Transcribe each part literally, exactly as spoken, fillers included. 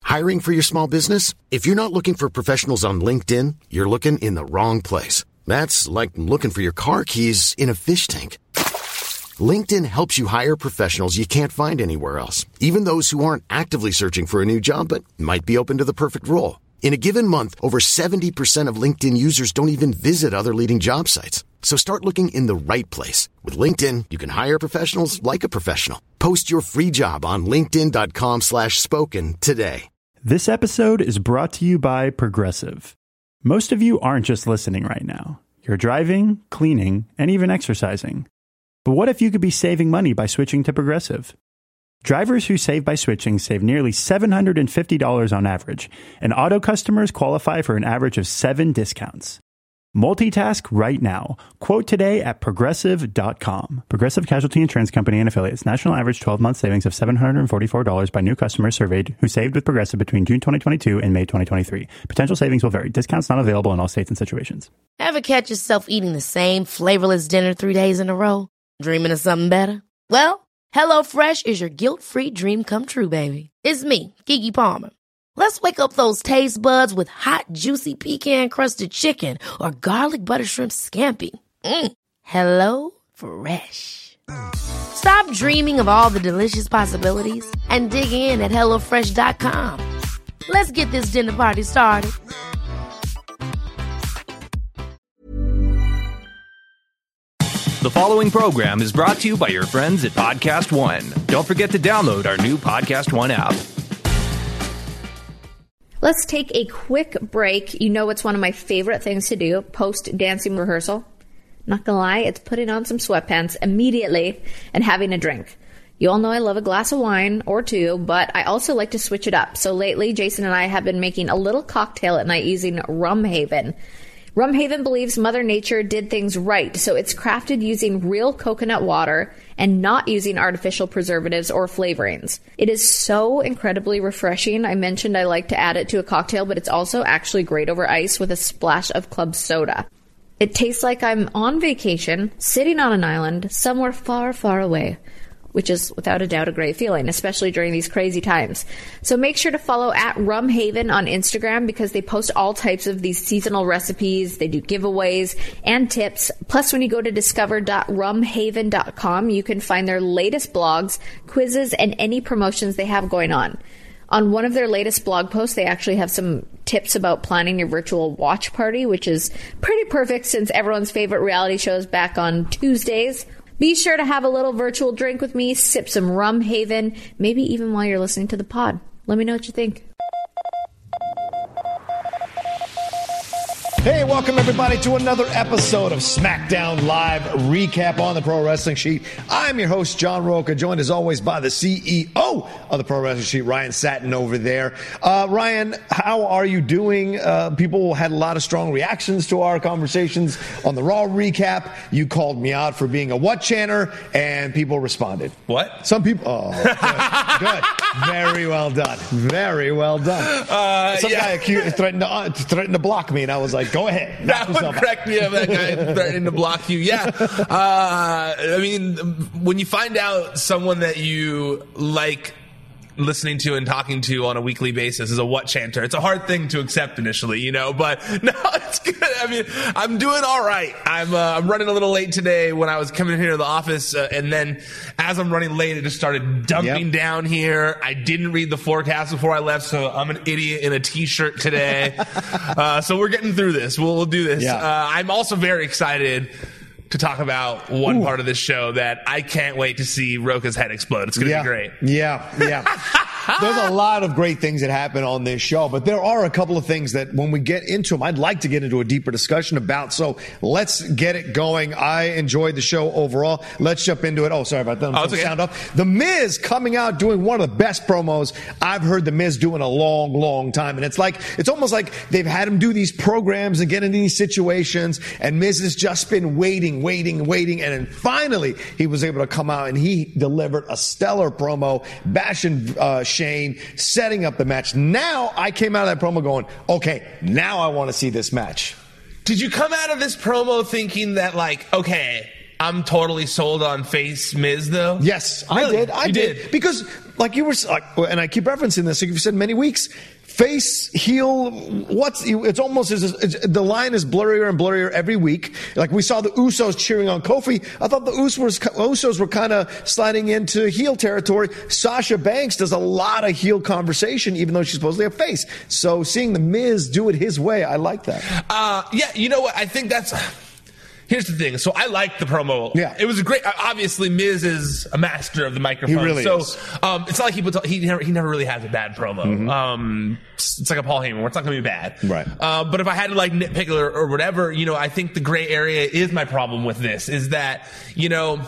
Hiring for your small business? If you're not looking for professionals on LinkedIn, you're looking in the wrong place. That's like looking for your car keys in a fish tank. LinkedIn helps you hire professionals you can't find anywhere else, even those who aren't actively searching for a new job but might be open to the perfect role. In a given month, over seventy percent of LinkedIn users don't even visit other leading job sites. So start looking in the right place. With LinkedIn, you can hire professionals like a professional. Post your free job on linkedin.com slash spoken today. This episode is brought to you by Progressive. Most of you aren't just listening right now. You're driving, cleaning, and even exercising. But what if you could be saving money by switching to Progressive? Drivers who save by switching save nearly seven hundred fifty dollars on average, and auto customers qualify for an average of seven discounts. Multitask right now. Quote today at progressive dot com. Progressive Casualty Insurance Company and affiliates. National average twelve-month savings of seven hundred forty-four dollars by new customers surveyed who saved with Progressive between June twenty twenty-two and May twenty twenty-three. Potential savings will vary. Discounts not available in all states and situations. Ever catch yourself eating the same flavorless dinner three days in a row? Dreaming of something better? Well, HelloFresh is your guilt-free dream come true, baby. It's me, Keke Palmer. Let's wake up those taste buds with hot, juicy pecan-crusted chicken or garlic butter shrimp scampi. Mm. Hello Fresh. Stop dreaming of all the delicious possibilities and dig in at hello fresh dot com. Let's get this dinner party started. The following program is brought to you by your friends at Podcast One. Don't forget to download our new Podcast One app. Let's take a quick break. You know it's one of my favorite things to do, post-dancing rehearsal. Not gonna lie, it's putting on some sweatpants immediately and having a drink. You all know I love a glass of wine or two, but I also like to switch it up. So lately, Jason and I have been making a little cocktail at night using Rum Haven. Rum Haven believes Mother Nature did things right, so it's crafted using real coconut water and not using artificial preservatives or flavorings. It is so incredibly refreshing. I mentioned I like to add it to a cocktail, but it's also actually great over ice with a splash of club soda. It tastes like I'm on vacation, sitting on an island, somewhere far, far away, which is without a doubt a great feeling, especially during these crazy times. So make sure to follow at Rum Haven on Instagram because they post all types of these seasonal recipes. They do giveaways and tips. Plus, when you go to discover dot rum haven dot com, you can find their latest blogs, quizzes, and any promotions they have going on. On one of their latest blog posts, they actually have some tips about planning your virtual watch party, which is pretty perfect since everyone's favorite reality show is back on Tuesdays. Be sure to have a little virtual drink with me, sip some Rum Haven, maybe even while you're listening to the pod. Let me know what you think. Hey, welcome everybody to another episode of SmackDown Live Recap on the Pro Wrestling Sheet. I'm your host, John Roca, joined as always by the C E O of the Pro Wrestling Sheet, Ryan Satin over there. Uh, Ryan, how are you doing? Uh, people had a lot of strong reactions to our conversations on the Raw recap. You called me out for being a what chanter, and people responded. What? Some people, oh, good, good. Very well done. Very well done. Uh, Some yeah. guy accused, threatened, to, uh, threatened to block me, and I was like, go ahead. That would crack me up. That guy threatening to block you. Yeah. Uh, I mean, when you find out someone that you like listening to and talking to on a weekly basis is a what chanter, it's a hard thing to accept initially, you know, but no, it's good. I mean, I'm doing all right. I'm, uh, I'm running a little late today when I was coming in here to the office. Uh, and then as I'm running late, it just started dumping yep. down here. I didn't read the forecast before I left, so I'm an idiot in a t-shirt today. uh, so we're getting through this. We'll, we'll do this. Yeah. Uh, I'm also very excited to talk about one Ooh. part of this show that I can't wait to see Roca's head explode. It's going to yeah. be great. Yeah, yeah. There's a lot of great things that happen on this show, but there are a couple of things that when we get into them, I'd like to get into a deeper discussion about. So let's get it going. I enjoyed the show overall. Let's jump into it. Oh, sorry about that. I'm oh, okay. Sound up. The Miz coming out doing one of the best promos I've heard The Miz do in a long, long time. And it's like, it's almost like they've had him do these programs and get into these situations, and Miz has just been waiting, waiting, waiting. And then finally, he was able to come out and he delivered a stellar promo, bashing uh, Shane, setting up the match. Now I came out of that promo going, okay, now I want to see this match. Did you come out of this promo thinking that, like, okay, I'm totally sold on face Miz, though. Yes, I Really? did. I You did. did. Because, like you were, like, and I keep referencing this, like you've said many weeks, face, heel, what's, it's almost as, it's, the line is blurrier and blurrier every week. Like we saw the Usos cheering on Kofi. I thought the Usos, Usos were kind of sliding into heel territory. Sasha Banks does a lot of heel conversation, even though she's supposedly a face. So seeing the Miz do it his way, I like that. Uh, yeah, you know what? I think that's... Here's the thing. So I like the promo. Yeah. It was a great... Obviously, Miz is a master of the microphone. He really so, is. Um, it's not like he, puts, he, never, he never really has a bad promo. Mm-hmm. Um, it's like a Paul Heyman where it's not going to be bad. Right. Uh, but if I had to like nitpick or, or whatever, you know, I think the gray area is my problem with this, is that, you know,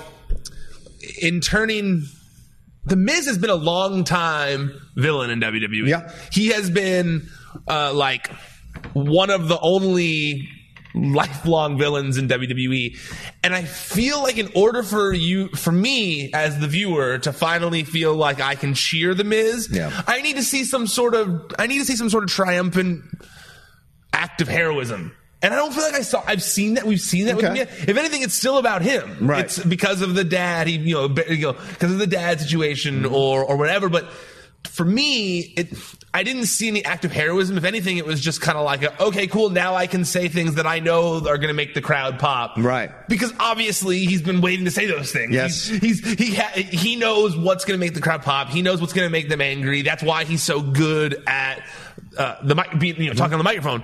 in turning... The Miz has been a long time villain in W W E. Yeah. He has been uh, like one of the only lifelong villains in W W E, and I feel like in order for you, for me as the viewer, to finally feel like I can cheer the Miz, Yeah. I need to see some sort of I need to see some sort of triumphant act of heroism. And I don't feel like I saw. I've seen that. We've seen that Okay. with him. If anything, it's still about him. Right. It's because of the dad. He, you know, be- you know, because of the dad situation or or whatever. But for me, it. I didn't see any act of heroism. If anything, it was just kind of like, a, okay, cool. Now I can say things that I know are going to make the crowd pop. Right. Because obviously he's been waiting to say those things. Yes. He's, he's he ha- he knows what's going to make the crowd pop. He knows what's going to make them angry. That's why he's so good at uh, the mic, being, you know, talking on the microphone.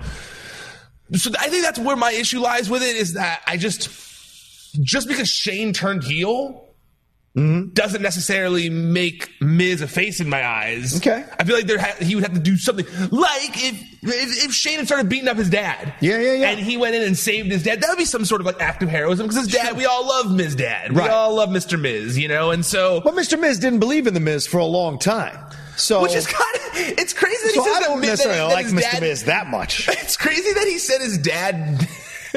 So I think that's where my issue lies with it, is that I just, just because Shane turned heel mm-hmm. doesn't necessarily make Miz a face in my eyes. Okay. I feel like there ha- he would have to do something. Like if, if if Shane had started beating up his dad. Yeah, yeah, yeah. And he went in and saved his dad. That would be some sort of like act of heroism, because his dad, we all love Miz Dad. We Right. all love Mister Miz, you know, and so. But Mister Miz didn't believe in the Miz for a long time. So, Which is kind of, it's crazy that so he says I don't that, necessarily that, that like his Mister dad, Miz that much. It's crazy that he said his dad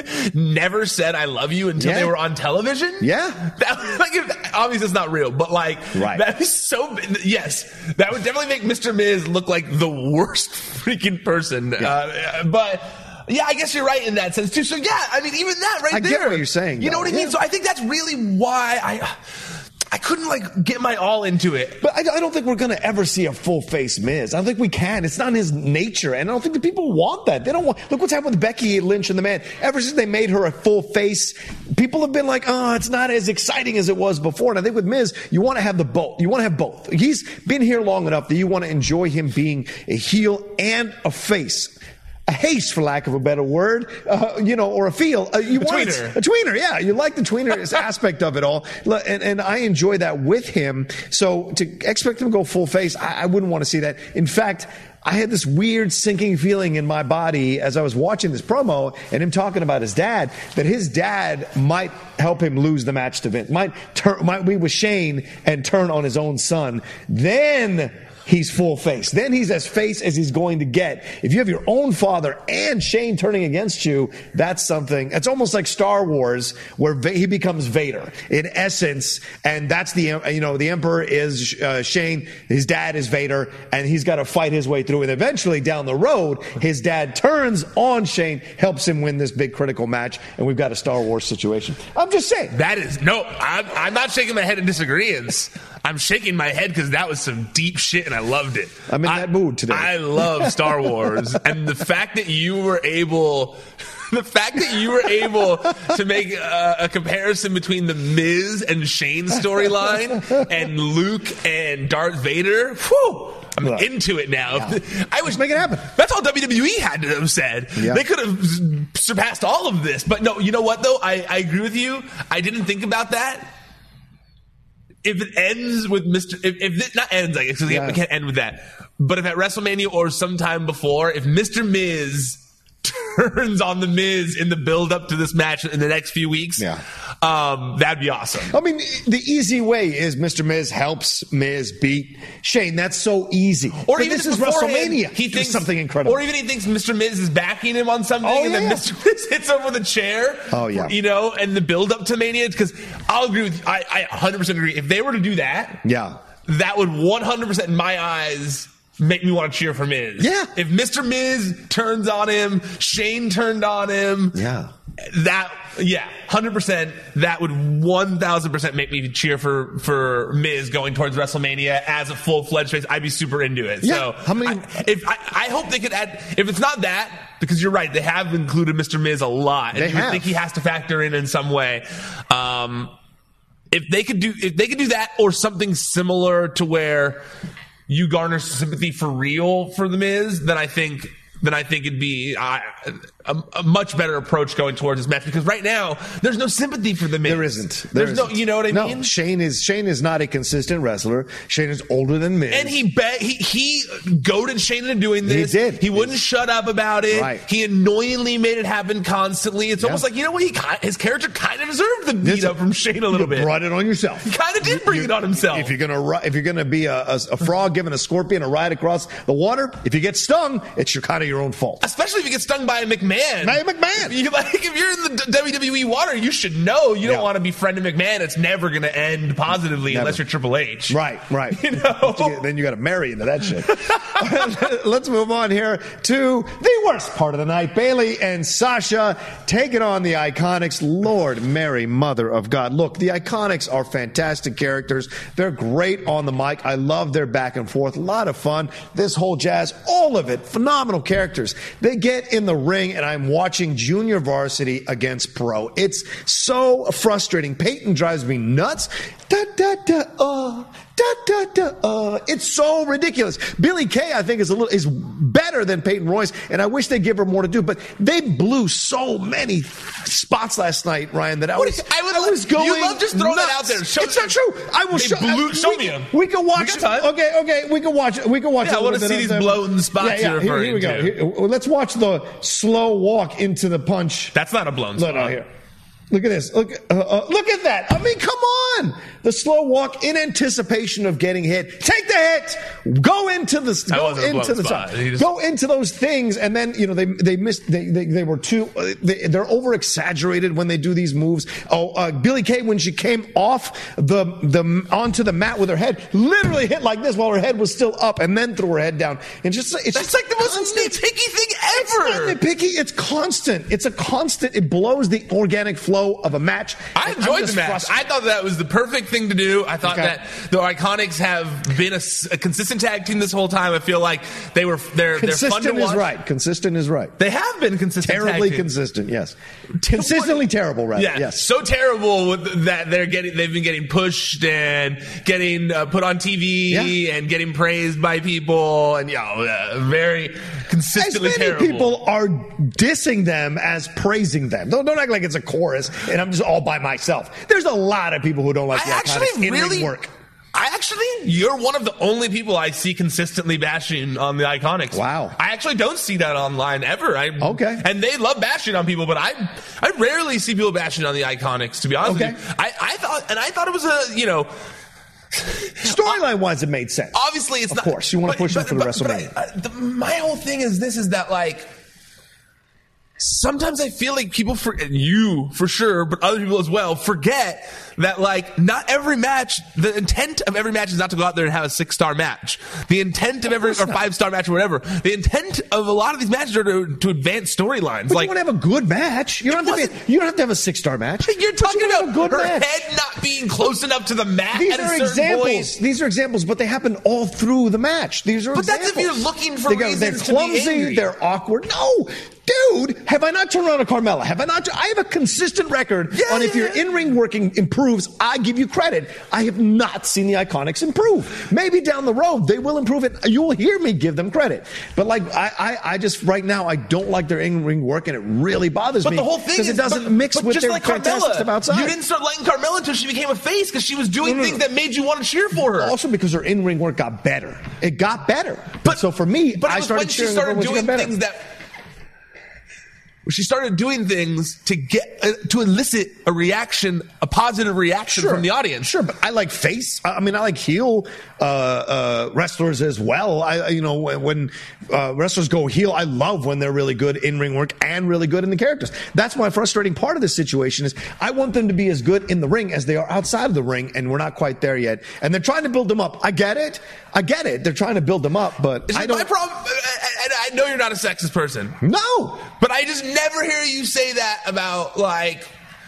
never said "I love you" until Yeah. they were on television. Yeah. That, like, if, obviously it's not real, but like, Right. that is so. Yes, that would definitely make Mister Miz look like the worst freaking person. Yeah. Uh, but. Yeah, I guess you're right in that sense too. So yeah, I mean, even that right I there. get what you're saying, You know though. what I mean? Yeah. So I think that's really why I. I couldn't like get my all into it. But I, I don't think we're going to ever see a full face Miz. I don't think we can. It's not in his nature. And I don't think the people want that. They don't want, look what's happened with Becky Lynch and the Man. Ever since they made her a full face, people have been like, oh, it's not as exciting as it was before. And I think with Miz, you want to have the both. You want to have both. He's been here long enough that you want to enjoy him being a heel and a face. A haste, for lack of a better word, uh, you know, or a feel. Uh, you A want tweener. it, a tweener, yeah. You like the tweener aspect of it all, and, and I enjoy that with him. So to expect him to go full face, I, I wouldn't want to see that. In fact, I had this weird sinking feeling in my body as I was watching this promo and him talking about his dad, that his dad might help him lose the match to Vince, might turn, might be with Shane and turn on his own son. Then he's full face. Then he's as face as he's going to get. If you have your own father and Shane turning against you, that's something. It's almost like Star Wars, where Va- he becomes Vader in essence, and that's the, you know, the Emperor is uh, Shane, his dad is Vader, and he's got to fight his way through. And eventually, down the road, his dad turns on Shane, helps him win this big critical match, and we've got a Star Wars situation. I'm just saying. That is no. I'm, I'm not shaking my head in disagreement. I'm shaking my head because that was some deep shit, and I loved it. I'm in I, that mood today. I love Star Wars, and the fact that you were able, the fact that you were able to make a, a comparison between the Miz and Shane storyline and Luke and Darth Vader, whew, I'm Look, into it now. yeah. I wish make it happen. That's all W W E had to have said. Yeah. They could have surpassed all of this, but no. You know what though? I, I agree with you. I didn't think about that. If it ends with Mister If, if it not ends, I guess, because Yeah. we can't end with that. But if at WrestleMania or sometime before, if Mister Miz turns on the Miz in the build up to this match in the next few weeks, Yeah. um, that'd be awesome. I mean, the easy way is Mister Miz helps Miz beat Shane. That's so easy. Or But even this if is beforehand WrestleMania. He Do thinks something incredible. Or even he thinks Mister Miz is backing him on something, Oh, and then yeah. Mister Miz hits him with a chair. Oh, yeah. You know, and the build up to Mania. Because I'll agree with you. I, I one hundred percent agree. If they were to do that, Yeah. that would one hundred percent in my eyes make me want to cheer for Miz. Yeah. If Mister Miz turns on him, Shane turned on him. Yeah. That Yeah, one hundred percent. That would one thousand percent make me cheer for, for Miz going towards WrestleMania as a full-fledged face. I'd be super into it. Yeah. So How many? I, if I, I hope they could add, if it's not that, because you're right, they have included Mister Miz a lot. And They you would have. think he has to factor in in some way. Um, if they could do, if they could do that or something similar to where you garner sympathy for real for the Miz, then I think, then I think it'd be uh, a, a much better approach going towards this match, because right now there's no sympathy for the Miz. There isn't. There there's isn't. no, you know what I no, mean? Shane is Shane is not a consistent wrestler. Shane is older than Miz. And he bet he he goaded Shane into doing this. He did. He wouldn't He's, shut up about it. Right. He annoyingly made it happen constantly. It's Yeah. almost like, you know what? He ki- his character kind of deserved the beat Listen, up from Shane a little you bit. brought it on yourself. He kind of did bring You- it on himself. If you're gonna ri- if you're gonna be a, a, a frog giving a scorpion a ride across the water, if you get stung, it's your kind of your own fault. Especially if you get stung by a McMahon. By a McMahon. You, like, if you're in the W W E water, you should know you don't Yeah. want to be friending McMahon. It's never going to end positively Never. unless you're Triple H. Right, right. You know? Then you got to marry into that shit. Let's move on here to the worst part of the night. Bayley and Sasha taking on the Iconics. Lord Mary, Mother of God. Look, the Iconics are fantastic characters. They're great on the mic. I love their back and forth. A lot of fun. This whole jazz, all of it, phenomenal characters. They get in the ring, and I'm watching Junior Varsity against Pro. It's so frustrating. Peyton drives me nuts. Da, da, da, uh. Da, da, da, uh. It's so ridiculous. Billie Kay, I think, is a little is better than Peyton Royce, and I wish they'd give her more to do. But they blew so many spots last night, Ryan, that I was I would I love- was going. you love just throwing that nuts. out there. Show- it's not true. I will They show. blew- I- show we me can- them. We can watch. We got time. Okay, okay. We can watch. We can watch. Yeah, a I wanna little bit see of these them. blown spots Yeah, yeah. you're Here, here we go. referring to. Here- let's watch the slow walk into the punch. That's not a blown No, spot. no, here. Look at this. Look, uh, uh, look at that. I mean, come on. The slow walk in anticipation of getting hit. Take the hit. Go into the That go wasn't a into blown the spot. top. He just- Go into those things, and then you know they they missed. They they, they were too. Uh, they, they're over exaggerated when they do these moves. Oh, uh, Billie Kay, when she came off the the onto the mat with her head, literally hit like this while her head was still up, and then threw her head down. And just it's That's just like the most constant. nitpicky thing It's ever. not nitpicky. It's constant. It's a constant. It blows the organic flow of a match. I And I'm enjoyed just the match. frustrated. I thought that was the perfect thing to do. I thought Okay. that the Iconics have been a, s- a consistent tag team this whole time. I feel like they were they're they're fun to Consistent is watch. right. Consistent is right. They have been consistent. Terribly tag team. consistent. Yes. Consistently terrible. Rather. Yeah, Yes. so terrible with that they're getting. They've been getting pushed and getting uh, put on T V Yeah. and getting praised by people, and yeah, you know, uh, very As consistently many terrible. people are dissing them as praising them. Don't, don't act like it's a chorus and I'm just all by myself. There's a lot of people who don't like the I Iconics actually in-ring really work. I actually, you're one of the only people I see consistently bashing on the Iconics. Wow. I actually don't see that online ever. I, Okay. And they love bashing on people, but I, I rarely see people bashing on the Iconics. To be honest Okay. with you, I, I thought, and I thought it was a, you know, Storyline wise, it made sense. obviously it's Of not. course, you wanna push them for the but WrestleMania. I, the, my whole thing is this: is that like. Sometimes I feel like people, for, and you for sure, but other people as well, forget that like not every match, the intent of every match is not to go out there and have a six star match. The intent of every or five star match or whatever, the intent of a lot of these matches are to, to advance storylines. But Like you want to have a good match. You don't have to. wasn't- Be, you don't have to have a six star match. you're But talking you wanna about have a good her match. head not being close enough to the mat. These at a are certain examples. point. These are examples, but they happen all through the match. These are But that's if examples. you're looking for they go, They're reasons to be clumsy. angry. They're awkward. No, dude, have I not turned around a Carmella? Have I not? I have a consistent record Yeah, on if yeah. your in-ring working improves. I give you credit. I have not seen the Iconics improve. Maybe down the road they will improve it. You will hear me give them credit. But like I, I, I just right now I don't like their in-ring work, and it really bothers But me. the whole thing because is it doesn't but, mix but with just their like fantastic Carmella, stuff outside. You didn't start liking Carmella until she became a face because she was doing No, no, things no. that made you want to cheer for her. Also because her in-ring work got better. It got better. But so for me, but it I was started when she cheering started her when she doing got better. things that she started doing things to get uh, to elicit a reaction, a positive reaction Sure. from the audience. Sure, but I like face. I mean, I like heel uh, uh, wrestlers as well. I, you know, when, when uh, wrestlers go heel, I love when they're really good in ring work and really good in the characters. That's my frustrating part of this situation is I want them to be as good in the ring as they are outside of the ring, and we're not quite there yet. And they're trying to build them up. I get it. I get it. They're trying to build them up, but It's I like don't. my problem, and I know you're not a sexist person, No. but I just never hear you say that about like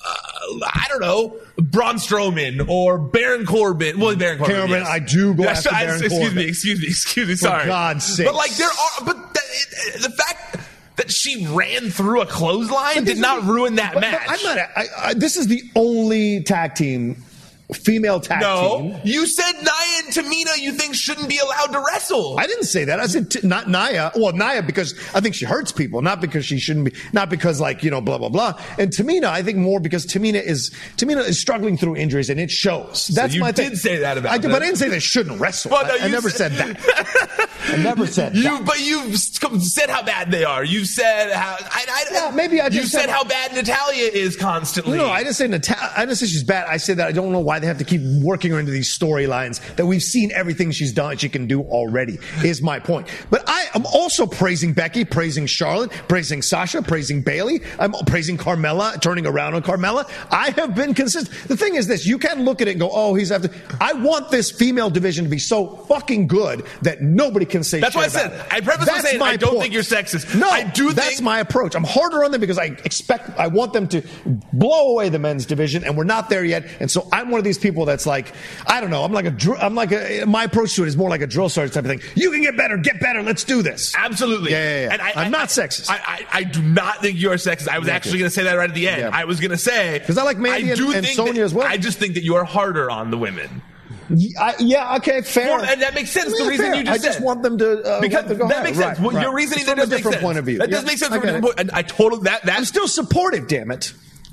I don't know, Braun Strowman or Baron Corbin. Well, Baron Corbin. Cameron, yes. I do go Yeah, after I, Baron excuse Corbin. me, excuse me, excuse me. For Sorry, God's sake. But like there are, but the, it, the fact that she ran through a clothesline did not ruin that but, match. But I'm not. I, I, this is the only tag team. Female tag no, team. You said Nia and Tamina you think shouldn't be allowed to wrestle. I didn't say that. I said t- not Nia. Well, Nia because I think she hurts people, not because she shouldn't be, not because like, you know, blah, blah, blah. And Tamina, I think more because Tamina is, Tamina is struggling through injuries and it shows. That's so you my did thing. say that about I, them. But I didn't say they shouldn't wrestle. Well, no, I, I never said, said that. I never said you, that. But you've said how bad they are. You've said how, I, I, yeah, maybe I just you said, said how bad Natalya is constantly. No, I didn't say Natalya. I didn't say she's bad. I said that I don't know why they have to keep working her into these storylines that we've seen everything she's done, she can do already, is my point. But I am also praising Becky, praising Charlotte, praising Sasha, praising Bayley. I'm praising Carmella, turning around on Carmella. I have been consistent. The thing is this, you can't look at it and go, oh, he's after. I want this female division to be so fucking good that nobody can say That's shit why I said, about it. I preface by saying I don't point. think you're sexist. No, I do that's think my approach. I'm harder on them because I expect, I want them to blow away the men's division, and we're not there yet. And so I'm one of these people that's like, I don't know, I'm like a, dr- I'm like a, my approach to it is more like a drill sergeant type of thing. You can get better, get better, let's do this. Absolutely. Yeah, yeah, yeah. And I, I'm I, not I, sexist. I, I, I do not think you're sexist. I was Thank actually you. going to say that right at the end. Yeah. I was going to say. Because I like Mandy I do and, and think Sonya that, as well. I just think that you are harder on the women. I, yeah, okay, fair. Well, and that makes sense. Yeah, the reason fair. you just I just said. want them to uh, because want to go that higher. makes sense. Right, Well, right. Your reasoning It's there from a does make different sense. point of view. That Yeah, does make sense. I From get a it. different point. And I totally that that I'm still supportive, damn it.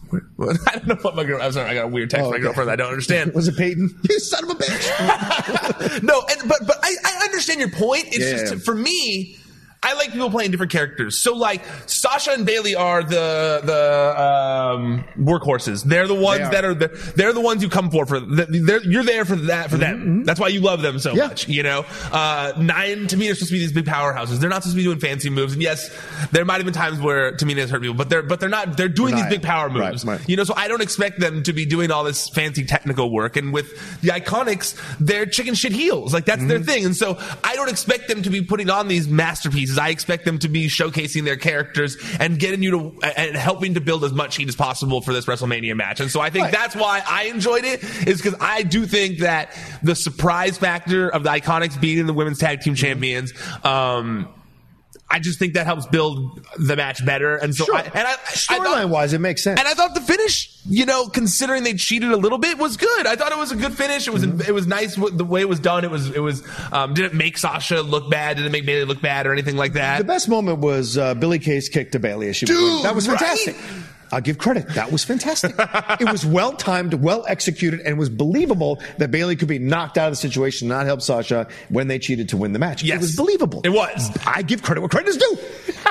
I don't know what my girl. I'm sorry. I got a weird text Oh, from my okay. girlfriend. I don't understand. Was it Peyton? You son of a bitch. No, and but but I, I understand your point. It's Yeah, just yeah. for me. I like people playing different characters. So like Sasha and Bayley are the the um, workhorses. They're the ones They are. that are the they're the ones you come for for the, they're, you're there for that for them. That's why you love them so Yeah. much. You know, uh, Nine Tamina are supposed to be these big powerhouses. They're not supposed to be doing fancy moves. And yes, there might have been times where Tamina has hurt people, but they're but they're not. They're doing They're these not. big power Right, moves. right. You know, so I don't expect them to be doing all this fancy technical work. And with the Iconics, they're chicken shit heels. Like that's their thing. And so I don't expect them to be putting on these masterpieces. I expect them to be showcasing their characters and getting you to and helping to build as much heat as possible for this WrestleMania match. And so I think Right. that's why I enjoyed it, is because I do think that the surprise factor of the Iconics beating the women's tag team champions, um, I just think that helps build the match better. And so Sure. I, and I, I Storyline thought, wise, it makes sense. and I thought the finish, you know, considering they cheated a little bit, was good. I thought it was a good finish. It was Mm-hmm. it was nice what, the way it was done. It was it was um, didn't make Sasha look bad. Didn't make Bayley look bad or anything like that. The best moment was uh, Billy Kay's kick to Bayley as she was Dude, winning. That was right? fantastic. I'll give credit. That was fantastic. It was well timed, well executed, and it was believable that Bayley could be knocked out of the situation, not help Sasha when they cheated to win the match. Yes. It was believable. It was. I give credit where credit is due.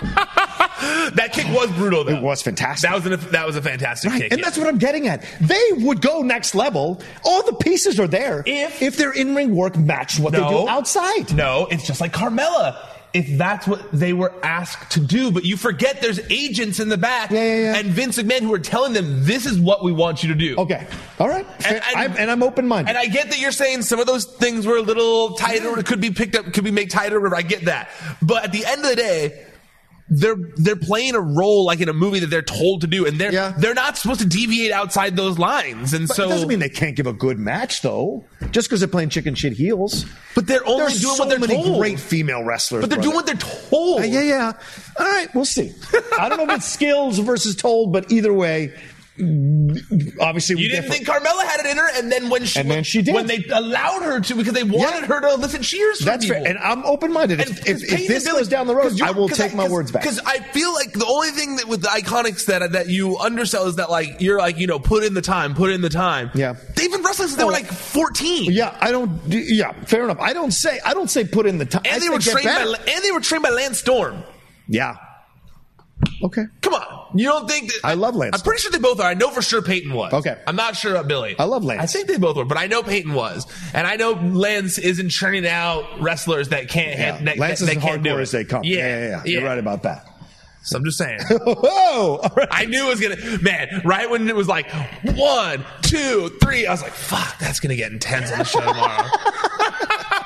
That kick was brutal, though. It was fantastic. That was an, that was a fantastic Right, kick. and yeah. that's what I'm getting at. They would go next level. All the pieces are there If- if their in-ring work matched what they do outside. No, it's just like Carmella. If that's what they were asked to do, but you forget there's agents in the back Yeah, yeah, yeah. and Vince McMahon who are telling them this is what we want you to do. Okay, all right, And, and, and- I'm, and I'm open-minded. And I get that you're saying some of those things were a little tighter, or could be picked up, could be made tighter. I get that, but at the end of the day, they're they're playing a role like in a movie that they're told to do, and they're Yeah. they're not supposed to deviate outside those lines. And But so it doesn't mean they can't give a good match, though. Just because they're playing chicken shit heels. But they're only There's doing so what they're many told. great female wrestlers. But they're doing what brother. they're told. Uh, yeah, yeah. All right, we'll see. I don't know if it's skills versus told, but either way, obviously, You we didn't differ. think Carmella had it in her, and then when she And then she did. when they allowed her to because they wanted Yeah. her to elicit cheers from That's people. fair, and I'm open-minded. If, And- if, 'cause if Peyton this and Billy- goes down the road, 'cause you- I will 'cause take my cause- words back. Because I feel like the only thing that with the Iconics that that you undersell is that like you're like you know put in the time, put in the time. Yeah. they've been wrestling since they Oh. were like fourteen. Yeah, I don't. do- Yeah, fair enough. I don't say. I don't say put in the time. I and they say were get trained by better. and they were trained by Lance Storm. Yeah. Okay. Come on, you don't think that? I love Lance I'm pretty sure they both are. I know for sure Peyton was. Okay. I'm not sure about Billy. I love Lance. I think they both were, but I know Peyton was, and I know Lance isn't churning out wrestlers that can't. Yeah. That, Lance that, is that can't do hardcore it. as they come. Yeah, Yeah, yeah, yeah. You're right about that. So I'm just saying. Whoa! All right. I knew it was gonna. Man, right when it was like one, two, three, I was like, "Fuck, that's gonna get intense on the show tomorrow."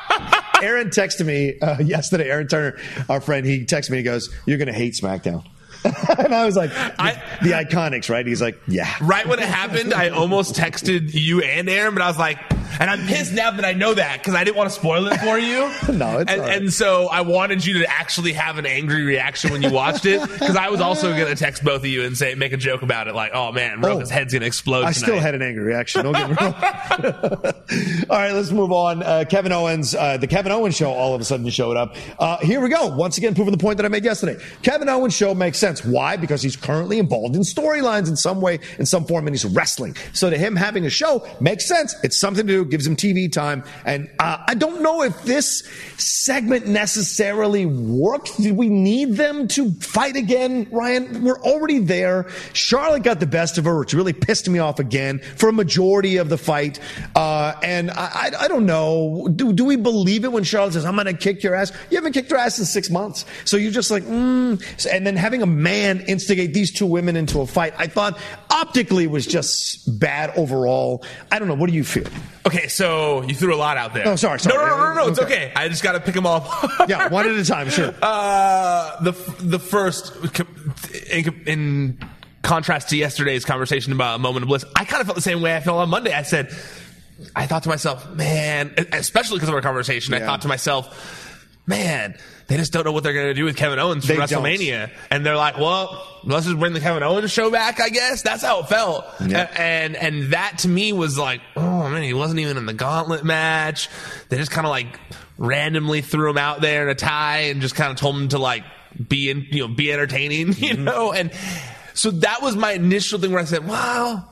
Aaron texted me uh, yesterday. Aaron Turner, our friend, he texted me. He goes, "You're going to hate SmackDown." And I was like, I, the, the Iconics, right? He's like, yeah. Right when it happened, I almost texted you and Aaron, but I was like, and I'm pissed now that I know that because I didn't want to spoil it for you. No, it's and, all right. and so I wanted you to actually have an angry reaction when you watched it because I was also going to text both of you and say, make a joke about it, like, oh man, Rocha's oh, head's going to explode I tonight. still had an angry reaction. Don't get me wrong. All right, let's move on. Uh, Kevin Owens, uh, the Kevin Owens show all of a sudden showed up. Uh, here we go. Once again, proving the point that I made yesterday. Kevin Owens show makes sense. Why? Because he's currently involved in storylines in some way, in some form, and he's wrestling. So to him having a show makes sense. It's something to do, gives him T V time. And uh, I don't know if this segment necessarily worked. Did we need them to fight again, Ryan? We're already there. Charlotte got the best of her, which really pissed me off again for a majority of the fight. Uh, and I, I, I don't know. Do, do we believe it when Charlotte says, I'm going to kick your ass? You haven't kicked her ass in six months. So you're just like, mm. And then having a man instigate these two women into a fight, I thought optically was just bad overall. I don't know. What do you feel? Okay, so you threw a lot out there. Oh, sorry, sorry. No, no, no, no, no. It's okay. okay. I just got to pick them all. Yeah, one at a time, sure. Uh, the the first, in, in contrast to yesterday's conversation about a moment of bliss, I kind of felt the same way I felt on Monday. I said, I thought to myself, man, especially because of our conversation, yeah. I thought to myself, man, they just don't know what they're going to do with Kevin Owens for they WrestleMania. Don't. And they're like, well, let's just bring the Kevin Owens show back, I guess. That's how it felt. Yeah. And and that to me was like, oh, man, he wasn't even in the gauntlet match. They just kind of like randomly threw him out there in a tie and just kind of told him to like be in, you know, be entertaining, you mm-hmm. know? And so that was my initial thing where I said, wow.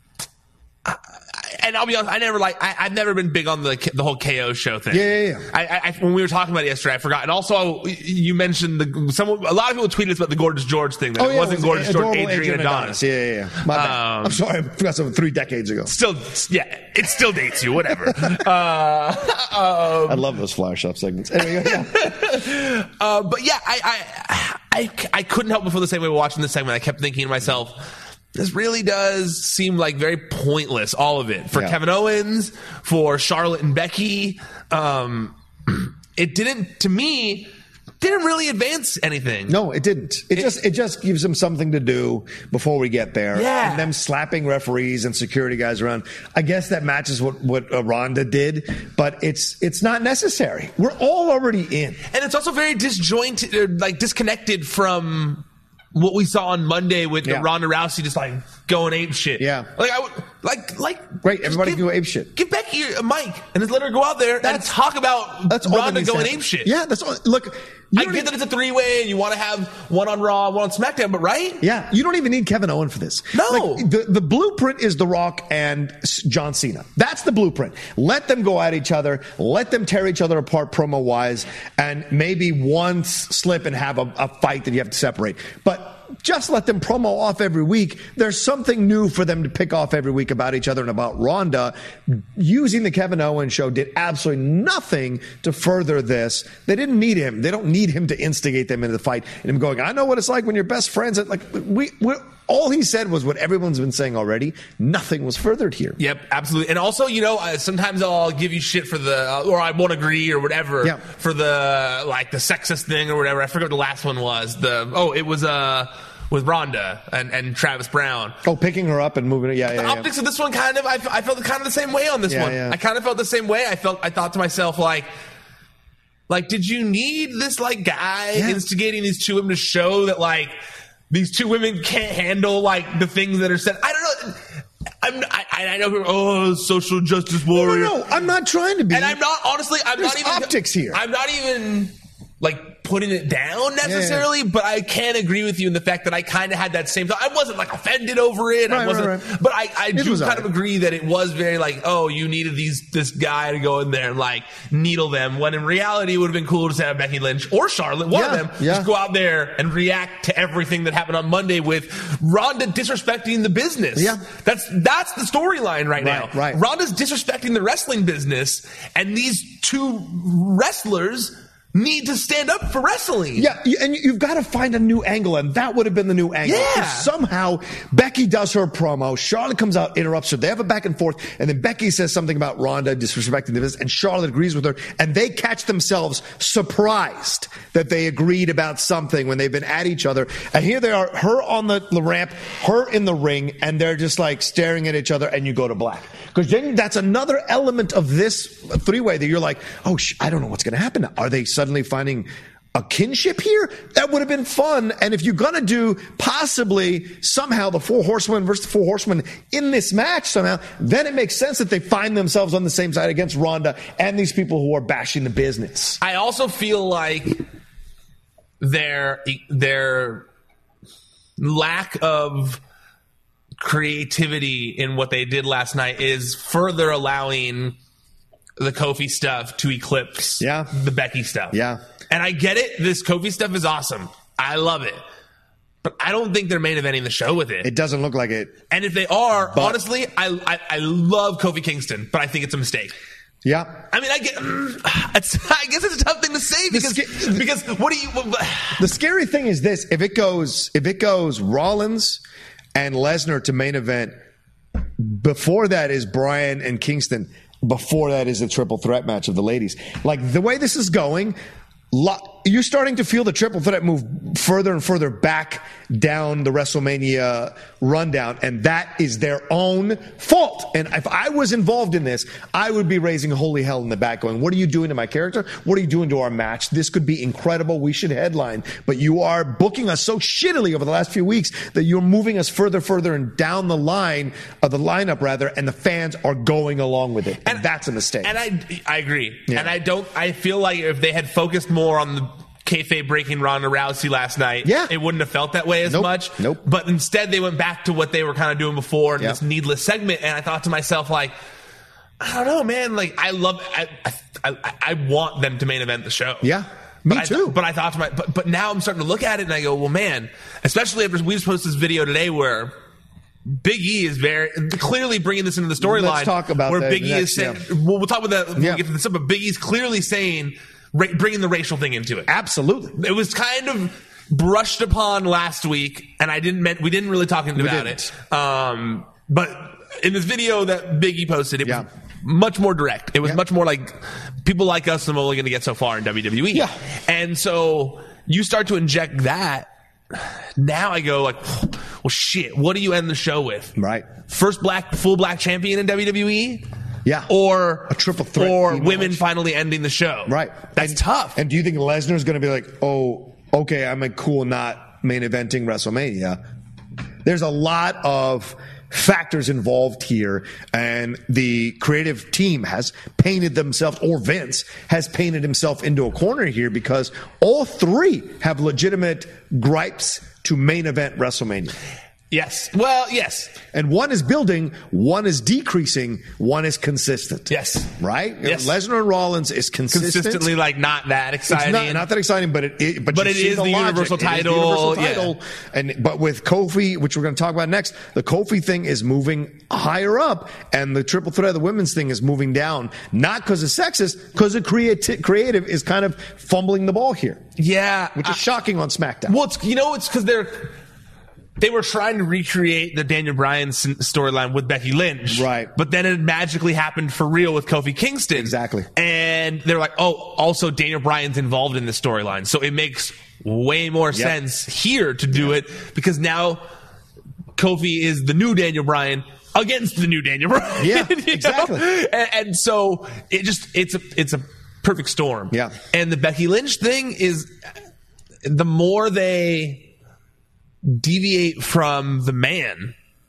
And I'll be honest, I never like, I, I've never been big on the the whole K O show thing. Yeah, yeah, yeah. I, I, when we were talking about it yesterday, I forgot. And also, you mentioned the, some, a lot of people tweeted us about the Gorgeous George thing. That oh, it yeah, wasn't it was Gorgeous George, Adrian, Adrian Adonis. Adonis. Yeah, yeah, yeah. My bad. Um, I'm sorry, I forgot something three decades ago. Still, yeah, it still dates you, whatever. uh, um, I love those flower shop segments. Anyway, yeah. uh, but yeah, I, I, I, I couldn't help but feel the same way watching this segment. I kept thinking to myself, this really does seem like very pointless, all of it. For yeah. Kevin Owens, for Charlotte and Becky. Um, it didn't, to me, didn't really advance anything. No, it didn't. It, it just it just gives them something to do before we get there. Yeah. And them slapping referees and security guys around. I guess that matches what, what uh, Ronda did, but it's it's not necessary. We're all already in. And it's also very disjointed, like disconnected from what we saw on Monday with yeah. Ronda Rousey just like going ape shit. Yeah. Like I would like like great, everybody give, can go ape shit. Give Becky a mic and just let her go out there that's, and talk about that's Ronda going ape shit. Yeah, that's all. Look, I get even, that it's a three-way and you want to have one on Raw, one on SmackDown, but right? Yeah, you don't even need Kevin Owens for this. No. Like, the, the blueprint is The Rock and John Cena. That's the blueprint. Let them go at each other. Let them tear each other apart promo-wise, and maybe once slip and have a, a fight that you have to separate. But just let them promo off every week. There's something new for them to pick off every week about each other and about Ronda. Using the Kevin Owens show did absolutely nothing to further this. They didn't need him. They don't need him to instigate them into the fight. And him going, I know what it's like when you're best friends. Like we, we're, all he said was what everyone's been saying already. Nothing was furthered here. Yep, absolutely. And also, you know, uh, sometimes I'll give you shit for the, uh, or I won't agree or whatever, yeah. for the, like, the sexist thing or whatever. I forget what the last one was. The, oh, it was, uh, with Ronda and, and Travis Brown. Oh, picking her up and moving her. Yeah, yeah, The yeah. optics of this one kind of, I, I felt kind of the same way on this yeah, one. Yeah. I kind of felt the same way. I felt, I thought to myself, like, like, did you need this, like, guy yeah. instigating these two women to show that, like, these two women can't handle, like, the things that are said? I don't know. I'm, I, I know, oh, social justice warrior. No, no, no, I'm not trying to be. And I'm not, honestly, I'm There's not even. optics here. I'm not even, like, putting it down necessarily, yeah, yeah. but I can agree with you in the fact that I kind of had that same thought. I wasn't like offended over it. Right, I wasn't, right, right. but I, I do kind right. of agree that it was very like, oh, you needed these, this guy to go in there and like needle them, when in reality it would have been cool to have Becky Lynch or Charlotte, one yeah, of them, yeah. just go out there and react to everything that happened on Monday with Ronda disrespecting the business. Yeah. That's, that's the storyline right, right now. Right. Ronda's disrespecting the wrestling business, and these two wrestlers need to stand up for wrestling. Yeah, and you've got to find a new angle, and that would have been the new angle. Yeah. If somehow Becky does her promo, Charlotte comes out, interrupts her, they have a back and forth, and then Becky says something about Ronda disrespecting the business, and Charlotte agrees with her, and they catch themselves surprised that they agreed about something when they've been at each other. And here they are, her on the, the ramp, her in the ring, and they're just like staring at each other, and you go to black. Because then that's another element of this three-way that you're like, oh, sh- I don't know what's going to happen now. Are they suddenly Suddenly finding a kinship here? That would have been fun. And if you're going to do possibly somehow the four horsemen versus the four horsemen in this match somehow, then it makes sense that they find themselves on the same side against Ronda and these people who are bashing the business. I also feel like their their lack of creativity in what they did last night is further allowing the Kofi stuff to eclipse yeah. the Becky stuff. Yeah. And I get it. This Kofi stuff is awesome. I love it. But I don't think they're main eventing the show with it. It doesn't look like it. And if they are, but, honestly, I, I I love Kofi Kingston, but I think it's a mistake. Yeah. I mean, I get. It's, I guess it's a tough thing to say because sca- because what do you? What, the scary thing is this: if it goes if it goes Rollins and Lesnar to main event, before that is Bryan and Kingston. Before that is a triple threat match of the ladies. Like the way this is going, you're starting to feel the triple threat move further and further back down the WrestleMania rundown, and that is their own fault. And if I was involved in this, I would be raising holy hell in the back going, what are you doing to my character? What are you doing to our match? This could be incredible. We should headline. But you are booking us so shittily over the last few weeks that you're moving us further, further, and down the line of the lineup, rather, and the fans are going along with it. And, and that's a mistake. And I, I agree. Yeah. And I don't, I feel like if they had focused more on the kayfabe breaking Ronda Rousey last night, yeah. it wouldn't have felt that way as nope. much. Nope. But instead, they went back to what they were kind of doing before in yep. this needless segment. And I thought to myself, like, I don't know, man. Like, I love, I, I, I, I want them to main event the show. Yeah. Me but too. I, but I thought to my, but, but now I'm starting to look at it and I go, well, man, especially after we just posted this video today where Big E is very clearly bringing this into the storyline. Let's talk about where that Big E next, is saying, yeah. well, we'll talk about that when yeah. we get to this, but Big E's clearly saying, ra- bringing the racial thing into it. Absolutely. It was kind of brushed upon last week, and I didn't meant we didn't really talk about didn't. it. Um, but in this video that Big E posted, it yeah. was much more direct. It was yeah. much more like people like us are only going to get so far in W W E. Yeah. And so you start to inject that. Now I go like, well, shit. What do you end the show with? Right. First black, full black champion in W W E. Yeah. Or a triple threat. Or women match. finally ending the show. Right. That's and, tough. And do you think Lesnar's going to be like, oh, okay, I'm a cool not main eventing WrestleMania? There's a lot of factors involved here, and the creative team has painted themselves, or Vince has painted himself into a corner here because all three have legitimate gripes to main event WrestleMania. Yes. Well, yes. And one is building, one is decreasing, one is consistent. Yes. Right? Yes. Lesnar and Rollins is consistent. Consistently, like, not that exciting. It's not, not that exciting, but it, it but, but you it see is the, the logic. universal It is title. the universal title. Yeah. And but with Kofi, which we're going to talk about next, the Kofi thing is moving higher up, and the triple threat of the women's thing is moving down. Not because of sexist, because the creati- creative is kind of fumbling the ball here. Yeah. Which is I, shocking on SmackDown. Well, it's, you know, it's because they're... They were trying to recreate the Daniel Bryan storyline with Becky Lynch. Right. But then it magically happened for real with Kofi Kingston. Exactly. And they're like, oh, also Daniel Bryan's involved in this storyline. So it makes way more yep. sense here to do yeah. it because now Kofi is the new Daniel Bryan against the new Daniel Bryan. Yeah, exactly. And, and so it just, it's a, it's a perfect storm. Yeah. And the Becky Lynch thing is the more they deviate from the man,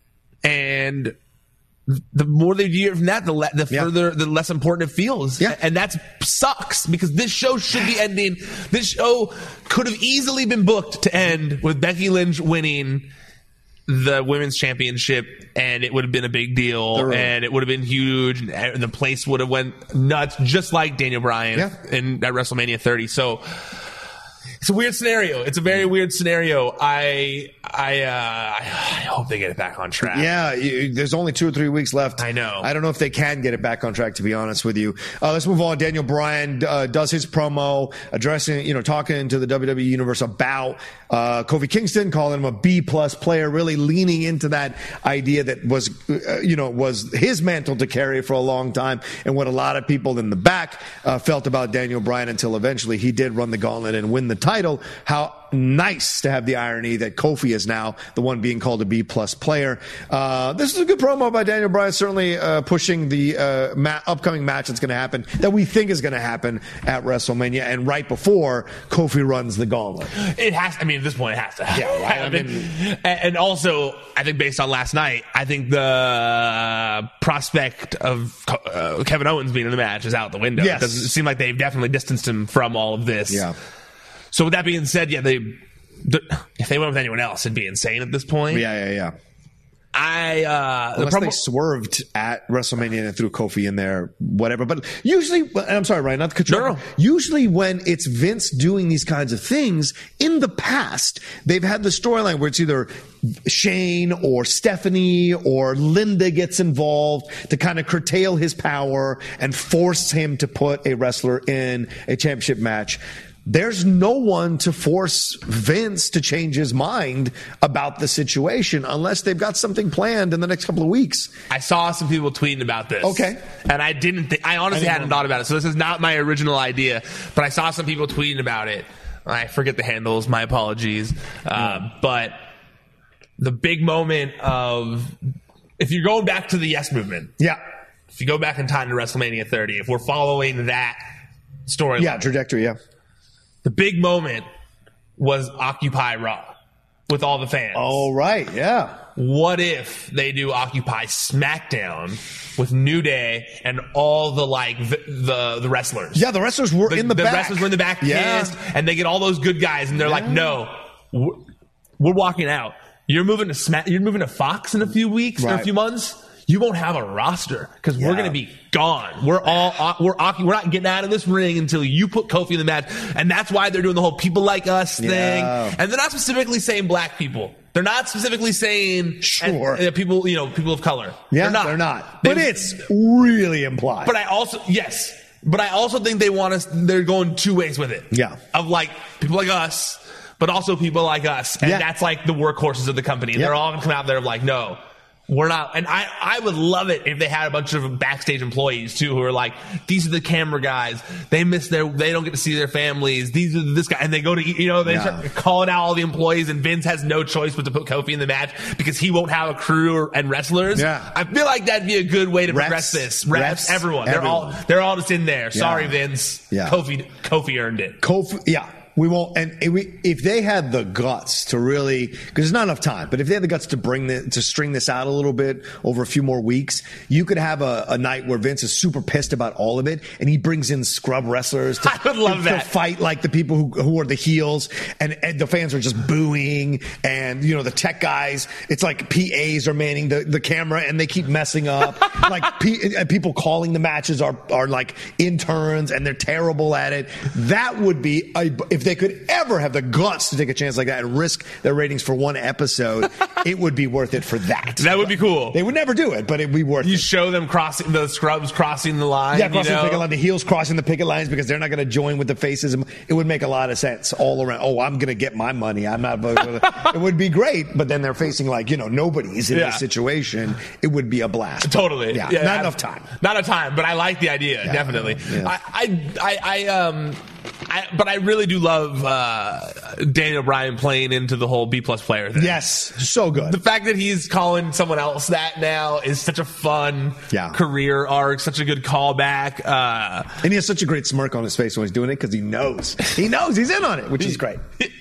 and the more they deviate from that, the, le- the yeah. further, the less important it feels. Yeah. And that sucks because this show should be ending. This show could have easily been booked to end with Becky Lynch winning the women's championship, and it would have been a big deal, Thoroughly. and it would have been huge, and the place would have went nuts, just like Daniel Bryan yeah. in at WrestleMania thirty. So, It's a weird scenario. It's a very weird scenario. I I uh, I hope they get it back on track. Yeah, you, there's only two or three weeks left. I know. I don't know if they can get it back on track, to be honest with you. Uh, let's move on. Daniel Bryan uh, does his promo addressing, you know, talking to the W W E Universe about uh, Kofi Kingston, calling him a B plus player, really leaning into that idea that was, uh, you know, was his mantle to carry for a long time, and what a lot of people in the back uh, felt about Daniel Bryan until eventually he did run the gauntlet and win the title. How nice to have the irony that Kofi is now the one being called a B plus player. Uh, this is a good promo by Daniel Bryan, certainly uh, pushing the uh, ma- upcoming match that's going to happen, that we think is going to happen at WrestleMania, and right before Kofi runs the gauntlet. It has. I mean, at this point, it has to happen. Yeah, right. I mean, and also, I think based on last night, I think the prospect of uh, Kevin Owens being in the match is out the window. Yes. It doesn't seem like they've definitely distanced him from all of this. Yeah. So with that being said, yeah, they the, if they went with anyone else, it'd be insane at this point. Yeah, yeah, yeah. I uh, Unless the promo- they swerved at WrestleMania and threw Kofi in there, whatever. But usually, and I'm sorry, Ryan, not to cut you No, off. no. Usually, when it's Vince doing these kinds of things, in the past, they've had the storyline where it's either Shane or Stephanie or Linda gets involved to kind of curtail his power and force him to put a wrestler in a championship match. There's no one to force Vince to change his mind about the situation unless they've got something planned in the next couple of weeks. I saw some people tweeting about this. Okay. And I didn't think, I honestly I hadn't thought about it. So this is not my original idea, but I saw some people tweeting about it. I forget the handles, my apologies. Uh, but the big moment of, if you're going back to the Yes Movement. Yeah. If you go back in time to WrestleMania thirty, if we're following that story. Yeah, trajectory, yeah. The big moment was Occupy Raw with all the fans. Oh, right, yeah. What if they do Occupy SmackDown with New Day and all the like the the, the wrestlers? Yeah, the wrestlers were the, in the, the back. The wrestlers were in the back, yeah. pissed, and they get all those good guys, and they're yeah. like, "No, we're, we're walking out. You're moving to Smack. You're moving to Fox in a few weeks right. or a few months." You won't have a roster because yeah. we're going to be gone. We're all we're we're not getting out of this ring until you put Kofi in the match, and that's why they're doing the whole "people like us" thing. Yeah. And they're not specifically saying black people. They're not specifically saying sure and, uh, people, you know, people of color. Yeah, they're not. They're not. They, but it's really implied. But I also yes, but I also think they want us. They're going two ways with it. Yeah, of like people like us, but also people like us, and yeah. that's like the workhorses of the company. Yep. They're all going to come out there of like no. We're not, and I, I would love it if they had a bunch of backstage employees too who are like, these are the camera guys. They miss their, they don't get to see their families. These are this guy, and they go to, you know, they yeah. start calling out all the employees, and Vince has no choice but to put Kofi in the match because he won't have a crew or, and wrestlers. Yeah. I feel like that'd be a good way to Refs, progress this. Refs, refs, everyone, they're everyone. all, they're all just in there. Sorry, Yeah. Vince. Yeah. Kofi, Kofi earned it. Kofi, yeah. We won't, and if, we, if they had the guts to really, because there's not enough time, but if they had the guts to bring the, to string this out a little bit over a few more weeks, you could have a, a night where Vince is super pissed about all of it, and he brings in scrub wrestlers to, I would love to, that. to fight like the people who, who are the heels, and, and the fans are just booing, and you know the tech guys, it's like P As are manning the, the camera, and they keep messing up. like P, people calling the matches are are like interns, and they're terrible at it. That would be a, if they could ever have the guts to take a chance like that and risk their ratings for one episode, it would be worth it for that. That would be cool. They would never do it, but it'd be worth You it. show them crossing the scrubs crossing the line. Yeah, crossing you know? the picket line, the heels crossing the picket lines because they're not going to join with the faces. It would make a lot of sense all around. Oh, I'm going to get my money. I'm not. It would be great, but then they're facing like you know nobody's in Yeah. this situation. It would be a blast. Totally. Yeah, Yeah, not I- enough time. Not enough time, but I like the idea. Yeah. Definitely. Yeah. I, I, I, I, um, I, but I really do love uh, Daniel Bryan playing into the whole B plus player thing. Yes, so good. The fact that he's calling someone else that now is such a fun Yeah. career arc, such a good callback. Uh, and he has such a great smirk on his face when he's doing it because he knows. He knows he's in on it, which is great.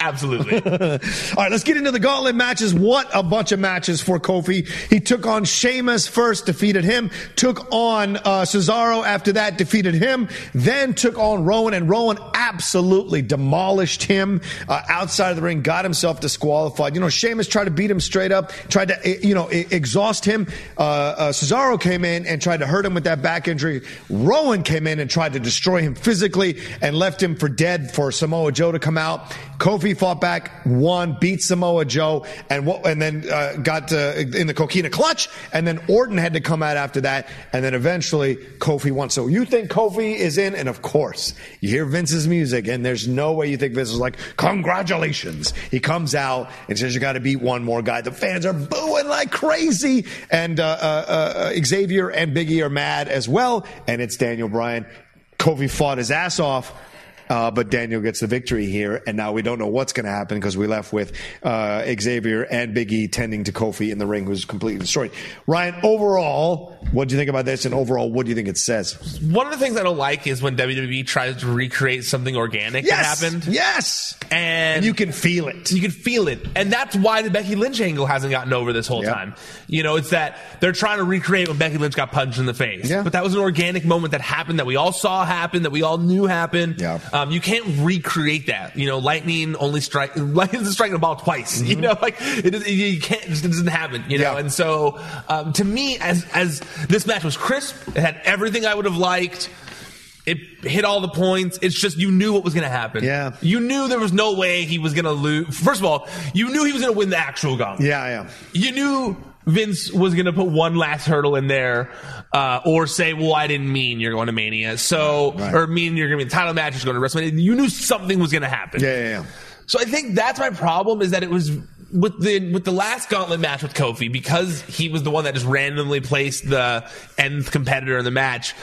Absolutely. All right, let's get into the gauntlet matches. What a bunch of matches for Kofi. He took on Sheamus first, defeated him. Took on uh, Cesaro after that, defeated him. Then took on Rowan, and Rowan absolutely demolished him uh, outside of the ring, got himself disqualified. You know, Sheamus tried to beat him straight up, tried to, you know, exhaust him. Uh, uh, Cesaro came in and tried to hurt him with that back injury. Rowan came in and tried to destroy him physically and left him for dead for Samoa Joe to come out. Kofi fought back, won, beat Samoa Joe, and what, and then uh, got uh, in the Coquina clutch, and then Orton had to come out after that, and then eventually Kofi won. So you think Kofi is in, and of course, you hear Vince's music, and there's no way you think Vince is like, congratulations. He comes out and says, you got to beat one more guy. The fans are booing like crazy, and uh, uh, uh, Xavier and Big E are mad as well, and it's Daniel Bryan. Kofi fought his ass off. Uh, but Daniel gets the victory here, and now we don't know what's going to happen because we left with uh, Xavier and Big E tending to Kofi in the ring, who's completely destroyed. Ryan, overall, what do you think about this, and overall, what do you think it says? One of the things I don't like is when W W E tries to recreate something organic yes! that happened. Yes! And, and you can feel it. You can feel it. And that's why the Becky Lynch angle hasn't gotten over this whole yep. time. You know, it's that they're trying to recreate when Becky Lynch got punched in the face. Yeah. But that was an organic moment that happened, that we all saw happen, that we all knew happened. Yeah. Um, you can't recreate that. You know, lightning only strike, lightning's striking a ball twice. Mm-hmm. You know, like it, is, you can't, it just doesn't happen. You know, yeah. and so um, to me, as as this match was crisp, it had everything I would have liked. It hit all the points. It's just you knew what was going to happen. Yeah. You knew there was no way he was going to lose. First of all, you knew he was going to win the actual gauntlet. Yeah, yeah. You knew Vince was going to put one last hurdle in there, uh, or say, well, I didn't mean you're going to Mania. So, right. or mean you're going to be in the title match, you're going to WrestleMania. You knew something was going to happen. Yeah, yeah, yeah. So I think that's my problem, is that it was with the with the last gauntlet match with Kofi, because he was the one that just randomly placed the nth competitor in the match.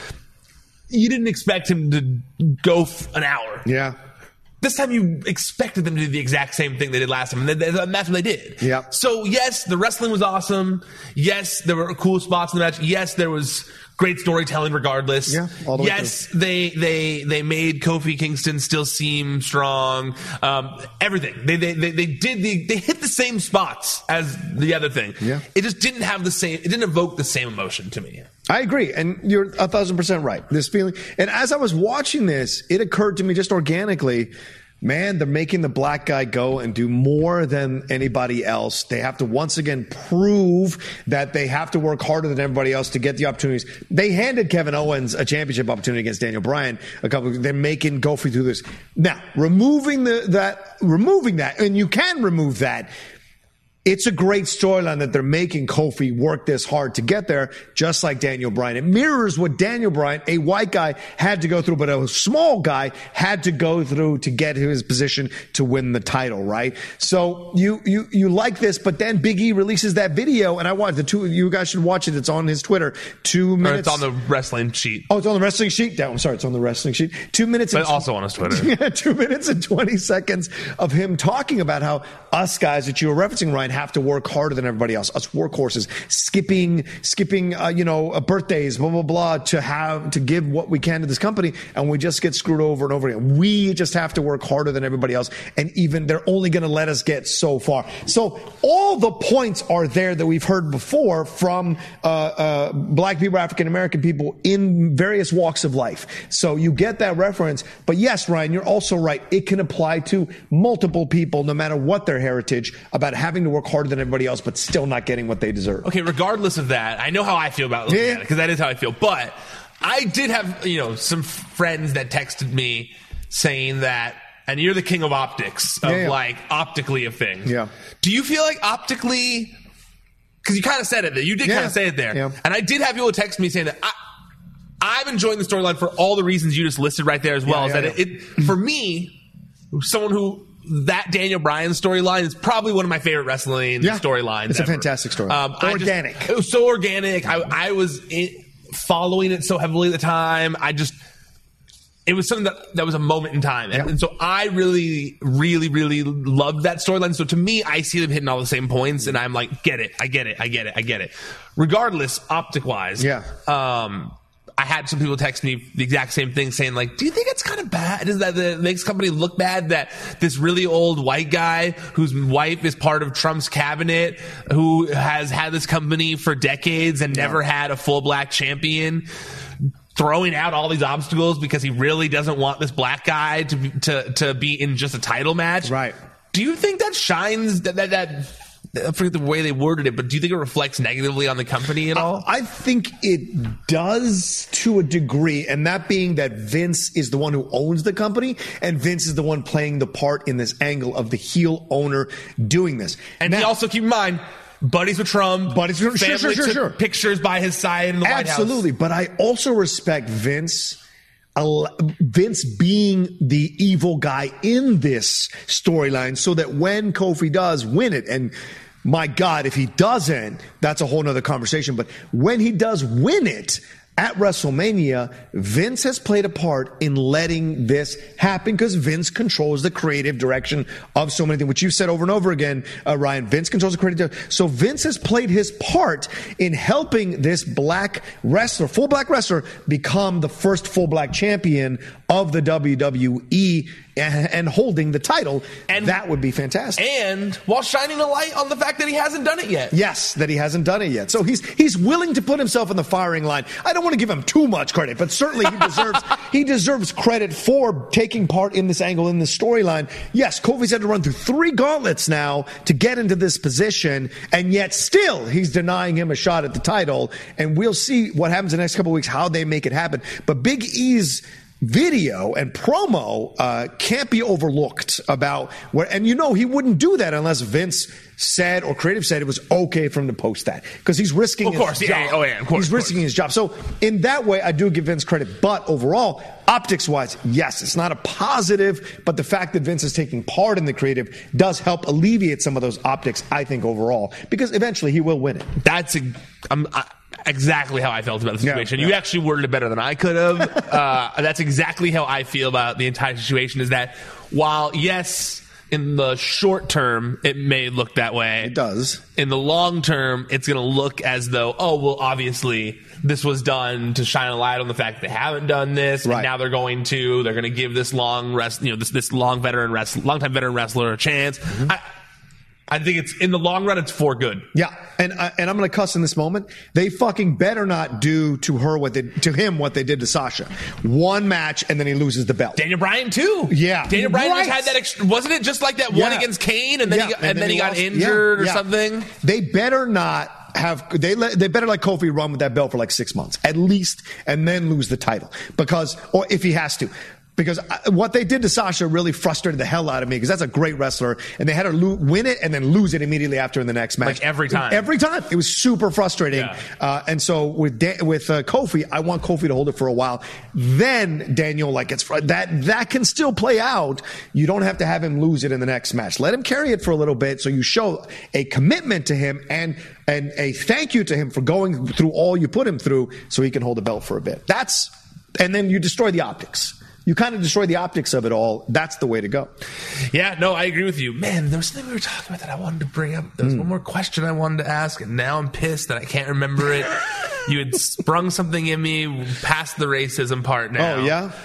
You didn't expect him to go f- an hour. Yeah. This time you expected them to do the exact same thing they did last time, and that's what they did. Yeah. So yes, the wrestling was awesome. Yes, there were cool spots in the match. Yes, there was great storytelling regardless. Yeah, all the way yes, through. they they they made Kofi Kingston still seem strong. Um, everything. They, they they they did the they hit the same spots as the other thing. Yeah. It just didn't have the same. It didn't evoke the same emotion to me. I agree, and you're a thousand percent right. This feeling, and as I was watching this, it occurred to me just organically, man, they're making the black guy go and do more than anybody else. They have to once again prove that they have to work harder than everybody else to get the opportunities. They handed Kevin Owens a championship opportunity against Daniel Bryan a couple of, they're making Kofi through this. Now, removing the, that, removing that, and you can remove that. It's a great storyline that they're making Kofi work this hard to get there, just like Daniel Bryan. It mirrors what Daniel Bryan, a white guy, had to go through, but a small guy had to go through to get his position to win the title, right? So you you you like this, but then Big E releases that video, and I watched the two. You guys should watch it. It's on his Twitter. Two minutes. Or it's on the wrestling sheet. Oh, it's on the wrestling sheet. No, I'm sorry, it's on the wrestling sheet. Two minutes. But and also on his Twitter. Yeah, two minutes and twenty seconds of him talking about how us guys that you were referencing, Ryan, have to work harder than everybody else. Us workhorses, skipping, skipping, uh, you know, uh, birthdays, blah, blah, blah, to have, to give what we can to this company. And we just get screwed over and over again. We just have to work harder than everybody else. And even they're only going to let us get so far. So all the points are there that we've heard before from, uh, uh, black people, African American people in various walks of life. So you get that reference. But yes, Ryan, you're also right. It can apply to multiple people, no matter what their heritage, about having to work harder than everybody else, but still not getting what they deserve. Okay, regardless of that, I know how I feel about looking Yeah. at it, because that is how I feel. But I did have, you know, some friends that texted me saying that, and you're the king of optics, of Yeah, yeah. like optically of things. Yeah. Do you feel like optically, because you kind of said it there, you did Yeah. kind of say it there. Yeah. And I did have people text me saying that I, I'm enjoying the storyline for all the reasons you just listed right there as well. Yeah, is yeah, that it, it, for me, someone who, that Daniel Bryan storyline is probably one of my favorite wrestling Yeah. storylines. It's a ever. fantastic story. Um, I Organic. Just, it was so organic. I, I was in, following it so heavily at the time. I just, it was something that, that was a moment in time. And, Yeah. and so I really, really, really loved that storyline. So to me, I see them hitting all the same points, and I'm like, get it. I get it. I get it. I get it. Regardless, optic wise. Yeah. Um, I had some people text me the exact same thing saying like, do you think it's kind of bad? Does that the makes company look bad that this really old white guy whose wife is part of Trump's cabinet, who has had this company for decades and yeah. never had a full black champion, throwing out all these obstacles because he really doesn't want this black guy to be, to to be in just a title match? Right. Do you think that shines that that, that I forget the way they worded it, but do you think it reflects negatively on the company at all? I think it does to a degree, and that being that Vince is the one who owns the company, and Vince is the one playing the part in this angle of the heel owner doing this. And now, he also, keep in mind, buddies with Trump, buddies with Trump, sure, sure, sure, sure. pictures by his side in the White House. Absolutely, but I also respect Vince. Vince being the evil guy in this storyline so that when Kofi does win it, and my God, if he doesn't, that's a whole nother conversation. But when he does win it at WrestleMania, Vince has played a part in letting this happen because Vince controls the creative direction of so many things, which you've said over and over again, uh, Ryan. Vince controls the creative direction. So Vince has played his part in helping this black wrestler, full black wrestler, become the first full black champion of the W W E and, and holding the title. And that would be fantastic. And while shining a light on the fact that he hasn't done it yet. Yes, that he hasn't done it yet. So he's he's willing to put himself in the firing line. I don't want to give him too much credit, but certainly he deserves he deserves credit for taking part in this angle, in this storyline. Yes, Kofi's had to run through three gauntlets now to get into this position, and yet still he's denying him a shot at the title. And we'll see what happens in the next couple of weeks, how they make it happen. But Big E's video and promo uh, can't be overlooked about where, and you know he wouldn't do that unless Vince said or creative said it was okay for him to post that because he's risking of course, his yeah, job. Oh yeah, of course, he's of risking course. his job. So in that way, I do give Vince credit. But overall, optics wise, yes, it's not a positive, but the fact that Vince is taking part in the creative does help alleviate some of those optics, I think, overall, because eventually he will win it. That's a, I'm, I, exactly how I felt about the situation. Yeah, yeah. You actually worded it better than I could have. uh, that's exactly how I feel about the entire situation, is that while, yes, in the short term, it may look that way. It does. In the long term, it's going to look as though, oh, well, obviously, this was done to shine a light on the fact that they haven't done this. Right. And now they're going to, they're going to give this long rest, you know, this, this long veteran wrestler, long time veteran wrestler a chance. Mm-hmm. I, I think it's, in the long run, it's for good. Yeah, and uh, and I'm going to cuss in this moment. They fucking better not do to her what they to him what they did to Sasha. One match and then he loses the belt. Daniel Bryan too. Yeah, Daniel Bryan right. just had that. Ex- wasn't it just like that yeah. one against Kane, and then yeah. he got, and, and then then he, he got lost. injured yeah. or yeah. something? They better not have they let they better let Kofi run with that belt for like six months at least, and then lose the title because, or if he has to. Because what they did to Sasha really frustrated the hell out of me because that's a great wrestler, and they had her lo- win it and then lose it immediately after in the next match. Like every time. Every time. It was super frustrating. Yeah. Uh, and so with da- with uh, Kofi, I want Kofi to hold it for a while. Then Daniel, like it's fr- that that can still play out. You don't have to have him lose it in the next match. Let him carry it for a little bit so you show a commitment to him and and a thank you to him for going through all you put him through so he can hold the belt for a bit. That's and then you destroy the optics. You kind of destroy the optics of it all. That's the way to go. Yeah, no, I agree with you. Man, there was something we were talking about that I wanted to bring up. There was mm. one more question I wanted to ask, and now I'm pissed that I can't remember it. You had sprung something in me past the racism part now. Oh, yeah?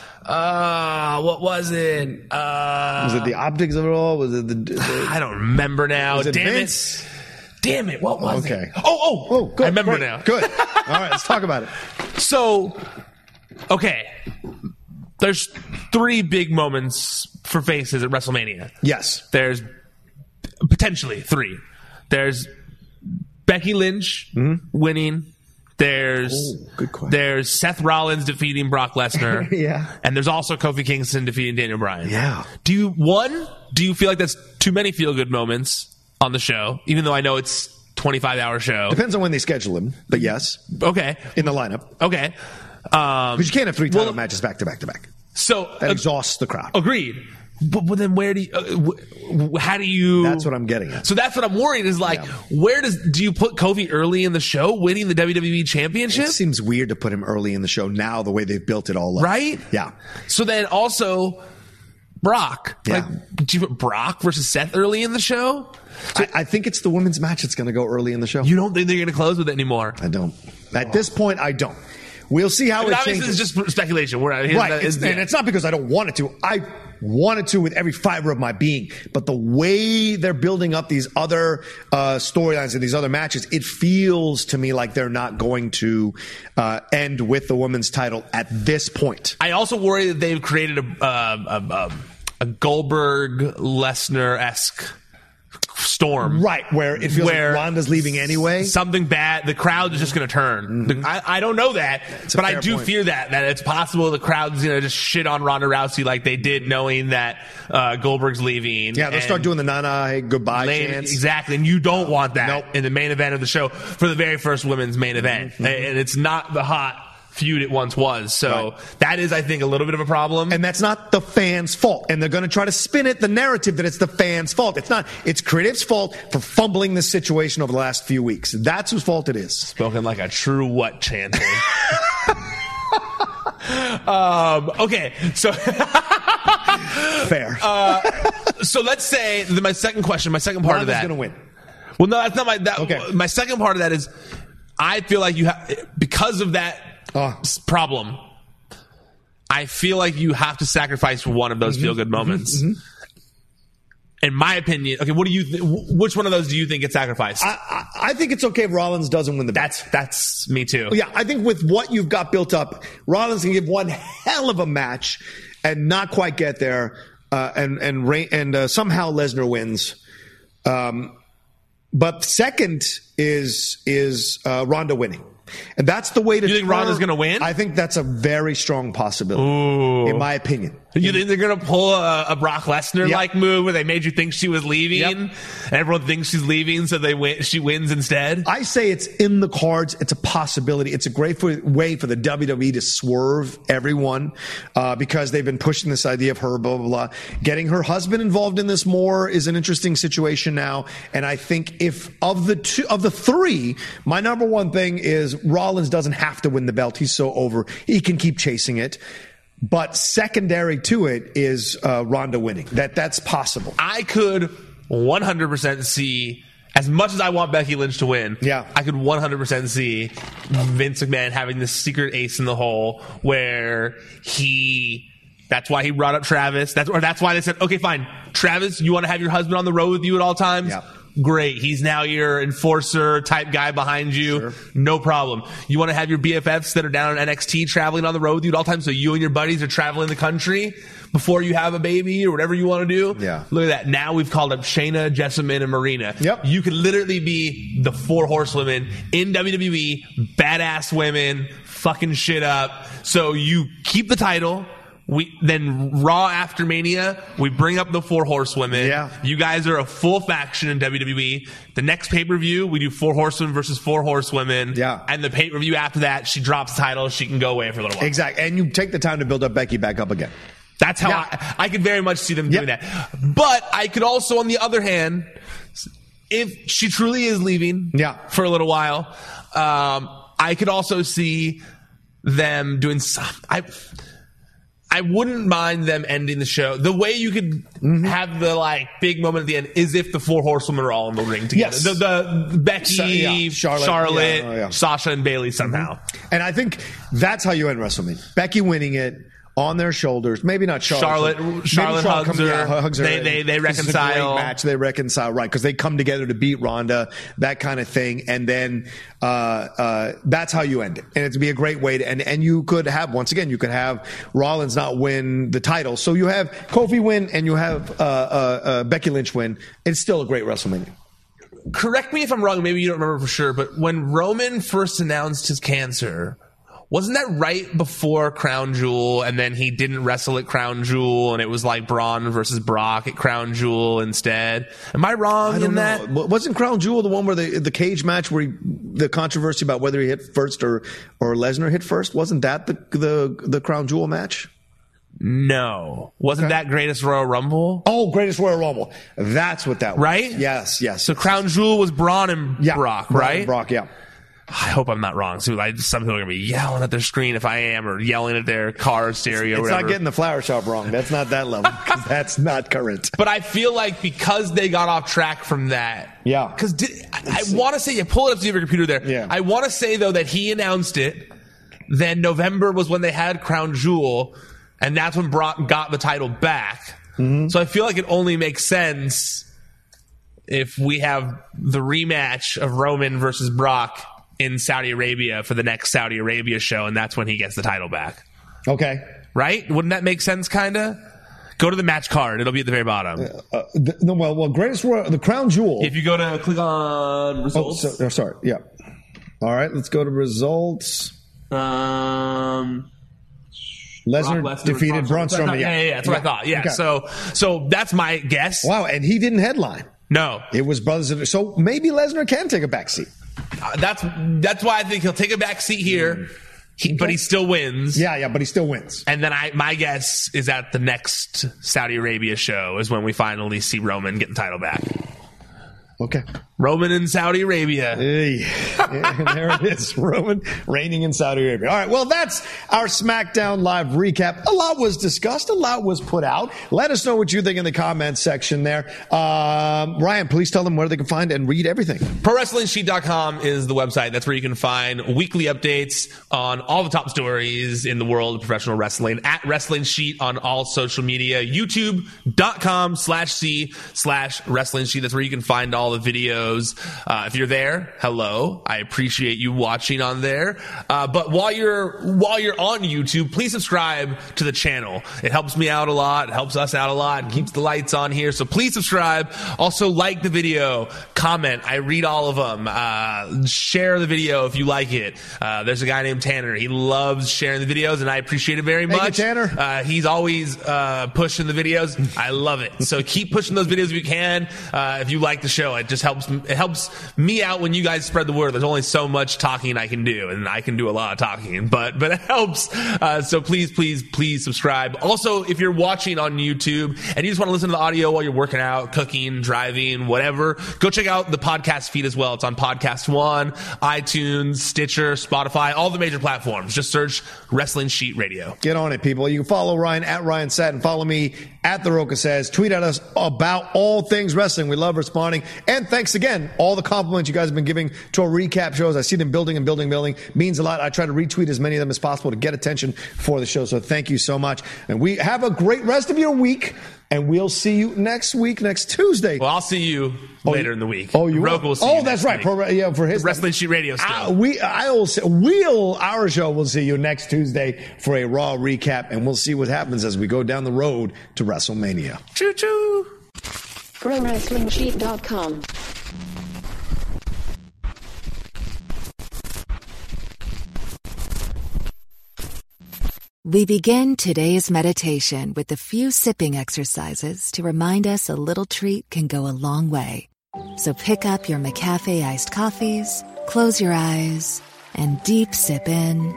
Uh, what was it? Uh, was it the optics of it all? Was it the... the I don't remember now. Was it Damn Vince? it. Damn it, what was okay. it? Oh, oh, oh, good. I remember great. now. Good. All right, let's talk about it. So, okay. There's three big moments for faces at WrestleMania. Yes. There's potentially three. There's Becky Lynch mm-hmm. winning. There's oh, good question. There's Seth Rollins defeating Brock Lesnar. yeah. And there's also Kofi Kingston defeating Daniel Bryan. Yeah. Do you, one, do you feel like that's too many feel-good moments on the show, even though I know it's twenty-five hour show? Depends on when they schedule them, but yes. Okay. In the lineup. Okay. Um, because you can't have three title well, matches back to back to back. So that uh, exhausts the crowd. Agreed. But, but then where do you, uh, w- how do you? That's what I'm getting at. So that's what I'm worried is like, yeah. where does, do you put Kofi early in the show winning the W W E championship? It seems weird to put him early in the show now the way they've built it all up. Right? Yeah. So then also Brock. Yeah. Like, do you put Brock versus Seth early in the show? So, I, I think it's the women's match that's going to go early in the show. You don't think they're going to close with it anymore? I don't. At oh. this point, I don't. We'll see how I mean, it obviously changes. it's just speculation. We're not, Right, not, it's, and it's not because I don't want it to. I wanted to with every fiber of my being. But the way they're building up these other uh, storylines and these other matches, it feels to me like they're not going to uh, end with the women's title at this point. I also worry that they've created a, uh, a, a, a Goldberg-Lesnar-esque storm. Right, where it feels where like Ronda's leaving anyway. Something bad, the crowd is just going to turn. Mm-hmm. The, I, I don't know that, but I do point. fear that, that it's possible the crowd's going to just shit on Ronda Rousey like they did knowing that uh, Goldberg's leaving. Yeah, they'll start doing the Nana hey, goodbye lane, chants. Exactly, and you don't want that Nope. in the main event of the show for the very first women's main event. Mm-hmm. And it's not the hot feud it once was. So Right. that is, I think, a little bit of a problem. And that's not the fans' fault. And they're going to try to spin it, the narrative that it's the fans' fault. It's not. It's creative's fault for fumbling this situation over the last few weeks. That's whose fault it is. Spoken like a true what chanting. um, okay, so Fair. uh, so let's say that my second question, my second part Ronda's of that. going to win. Well, no, that's not my. That, Okay. My second part of that is, I feel like you have because of that Oh. s- problem. I feel like you have to sacrifice one of those Mm-hmm. feel good moments. Mm-hmm. In my opinion, okay, what do you? Th- which one of those do you think gets sacrificed? I, I, I think it's okay if Rollins doesn't win the belt. that's that's me too. Yeah, I think with what you've got built up, Rollins can give one hell of a match and not quite get there, uh, and and Ray, and uh, somehow Lesnar wins. Um, but second is is uh, Ronda winning, and that's the way to. You think turn- Ronda's gonna win? I think that's a very strong possibility, Ooh. in my opinion. You think they're going to pull a, a Brock Lesnar like Yep. move where they made you think she was leaving, Yep. and everyone thinks she's leaving, so they win, she wins instead? I say it's in the cards. It's a possibility. It's a great for, way for the W W E to swerve everyone uh, because they've been pushing this idea of her, blah, blah, blah. Getting her husband involved in this more is an interesting situation now. And I think if of the two, of the three, my number one thing is Rollins doesn't have to win the belt. He's so over. He can keep chasing it. But secondary to it is uh, Ronda winning. That That's possible. I could one hundred percent see, as much as I want Becky Lynch to win, Yeah. I could one hundred percent see Vince McMahon having this secret ace in the hole where he, that's why he brought up Travis. That's, or that's why they said, okay, fine, Travis, you want to have your husband on the road with you at all times? Yeah. Great. He's now your enforcer type guy behind you. Sure. No problem. You want to have your B F Fs that are down in N X T traveling on the road with you at all times, so you and your buddies are traveling the country before you have a baby or whatever you want to do? Yeah. Look at that. Now we've called up Shayna, Jessamine, and Marina. Yep. You could literally be the four horsewomen in W W E, badass women, fucking shit up. So you keep the title. We then Raw after Mania, we bring up the four horsewomen. Yeah. You guys are a full faction in W W E. The next pay-per-view, we do four horsewomen versus four horsewomen. Yeah. And the pay-per-view after that, she drops the title. She can go away for a little while. Exactly. And you take the time to build up Becky back up again. That's how Yeah. I, I could very much see them doing Yep. that. But I could also, on the other hand, if she truly is leaving Yeah. for a little while, um, I could also see them doing some. I, I wouldn't mind them ending the show. The way you could Mm-hmm. have the like big moment at the end is if the four horsewomen are all in the ring together. Yes. The, the Becky, So- yeah. Charlotte, Charlotte, yeah, oh, yeah. Sasha, and Bailey somehow. And I think that's how you end WrestleMania. Becky winning it on their shoulders. Maybe not Charlotte. Charlotte- Maybe Charlotte hugs comes- her. yeah, hugs her. They- they- they This is a reconcile. great match. They reconcile, right? Because they come together to beat Ronda, that kind of thing. And then uh, uh, that's how you end it. And it'd be a great way to end. And you could have, once again, you could have Rollins not win the title. So you have Kofi win and you have uh, uh, uh, Becky Lynch win. It's still a great WrestleMania. Correct me if I'm wrong. Maybe you don't remember for sure, but when Roman first announced his cancer, wasn't that right before Crown Jewel? And then he didn't wrestle at Crown Jewel, and it was like Braun versus Brock at Crown Jewel instead. Am I wrong I in don't that? know. Wasn't Crown Jewel the one where the the cage match where he, the controversy about whether he hit first or or Lesnar hit first? Wasn't that the the the Crown Jewel match? No, wasn't Okay. that Greatest Royal Rumble? Oh, Greatest Royal Rumble. That's what that was. Right? Yes, yes. So Crown Jewel was Braun and yeah, Brock, Braun right? and Brock, yeah. I hope I'm not wrong. So like, some people are gonna be yelling at their screen if I am, or yelling at their car stereo. It's or whatever. not getting the flower shop wrong. That's not that level. 'Cause that's not current. But I feel like because they got off track from that. Yeah. Because I, I want to say, you pull it up to your computer there. Yeah. I want to say, though, that he announced it then November was when they had Crown Jewel, and that's when Brock got the title back. Mm-hmm. So I feel like it only makes sense if we have the rematch of Roman versus Brock in Saudi Arabia for the next Saudi Arabia show, and that's when he gets the title back. Okay. Right? Wouldn't that make sense, kind of? Go to the match card. It'll be at the very bottom. Uh, uh, the, no, well, well, greatest Royal, the Crown Jewel. If you go to click on results. Oh, so, oh, sorry. Yeah. All right, let's go to results. Um... Lesnar, Lesnar defeated Braun Strowman. Yeah, yeah, yeah, that's what yeah. I thought. Yeah, okay. so so that's my guess. Wow, and he didn't headline. No, it was brothers. So maybe Lesnar can take a back seat. Uh, that's that's why I think he'll take a back seat here, he, okay. but he still wins. Yeah, yeah, but he still wins. And then I, my guess is that the next Saudi Arabia show is when we finally see Roman get the title back. Okay. Roman in Saudi Arabia. Hey, and there it is. Roman reigning in Saudi Arabia. All right. Well, that's our SmackDown Live recap. A lot was discussed. A lot was put out. Let us know what you think in the comments section there. Um, Ryan, please tell them where they can find and read everything. Pro Wrestling Sheet dot com is the website. That's where you can find weekly updates on all the top stories in the world of professional wrestling. At Wrestling Sheet on all social media. YouTube dot com slash C slash Wrestling Sheet. That's where you can find all the videos. Uh, if you're there, hello. I appreciate you watching on there. Uh, but while you're while you're on YouTube, please subscribe to the channel. It helps me out a lot. It helps us out a lot. It keeps the lights on here. So please subscribe. Also, like the video. Comment. I read all of them. Uh, share the video if you like it. Uh, there's a guy named Tanner. He loves sharing the videos, and I appreciate it very Thank much. You, Tanner. Uh, he's always uh, pushing the videos. I love it. So keep pushing those videos if you can. Uh, if you like the show, it just helps me. It helps me out when you guys spread the word. There's only so much talking I can do, and I can do a lot of talking, but but it helps. Uh, so please, please, please subscribe. Also, if you're watching on YouTube and you just want to listen to the audio while you're working out, cooking, driving, whatever, go check out the podcast feed as well. It's on Podcast One, iTunes, Stitcher, Spotify, all the major platforms. Just search Wrestling Sheet Radio. Get on it, people. You can follow Ryan at Ryan Satin. Follow me at The Rocha Says. Tweet at us about all things wrestling. We love responding. And thanks again. All the compliments you guys have been giving to our recap shows. I see them building and building, building. Means a lot. I try to retweet as many of them as possible to get attention for the show. So thank you so much. And we have a great rest of your week. And we'll see you next week, next Tuesday. Well, I'll see you oh, later in the week. Oh, you Rocha will see Oh, you that's right. Pro, yeah, for his Wrestling Sheet Radio still. Uh, we, I'll, we'll, our show will see you next Tuesday for a Raw recap. And we'll see what happens as we go down the road to WrestleMania. Choo-choo. Pro Wrestling Sheet dot com. We begin today's meditation with a few sipping exercises to remind us a little treat can go a long way. So pick up your McCafe iced coffees, close your eyes, and deep sip in.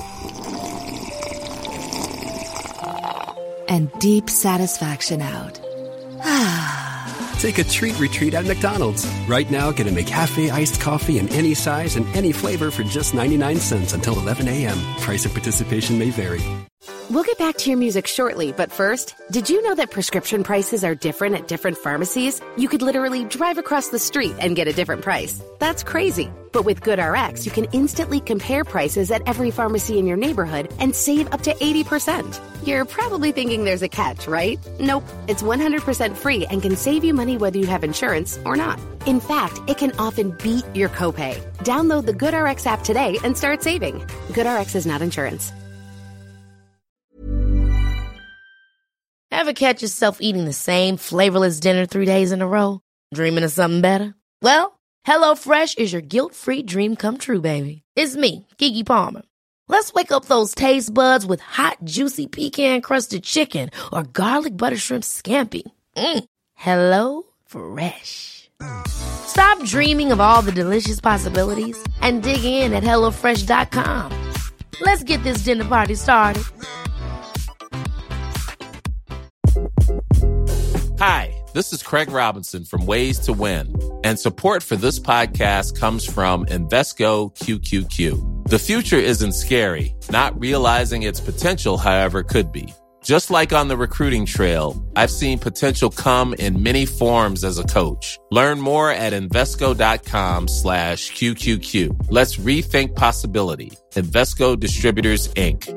And deep satisfaction out. Take a treat retreat at McDonald's. Right now, get a McCafe iced coffee in any size and any flavor for just ninety-nine cents until eleven a.m. Price and participation may vary. We'll get back to your music shortly, but first, did you know that prescription prices are different at different pharmacies? You could literally drive across the street and get a different price. That's crazy. But with GoodRx, you can instantly compare prices at every pharmacy in your neighborhood and save up to eighty percent. You're probably thinking there's a catch, right? Nope. It's one hundred percent free and can save you money whether you have insurance or not. In fact, it can often beat your copay. Download the GoodRx app today and start saving. GoodRx is not insurance. Ever catch yourself eating the same flavorless dinner three days in a row? Dreaming of something better? Well, HelloFresh is your guilt-free dream come true, baby. It's me, Keke Palmer. Let's wake up those taste buds with hot, juicy pecan-crusted chicken or garlic butter shrimp scampi. Mm. Hello Fresh. Stop dreaming of all the delicious possibilities and dig in at hello fresh dot com. Let's get this dinner party started. Hi, this is Craig Robinson from Ways to Win, and support for this podcast comes from Invesco Q Q Q. The future isn't scary. Not realizing its potential, however, could be. Just like on the recruiting trail, I've seen potential come in many forms as a coach. Learn more at Invesco.com slash QQQ. Let's rethink possibility. Invesco Distributors, Incorporated.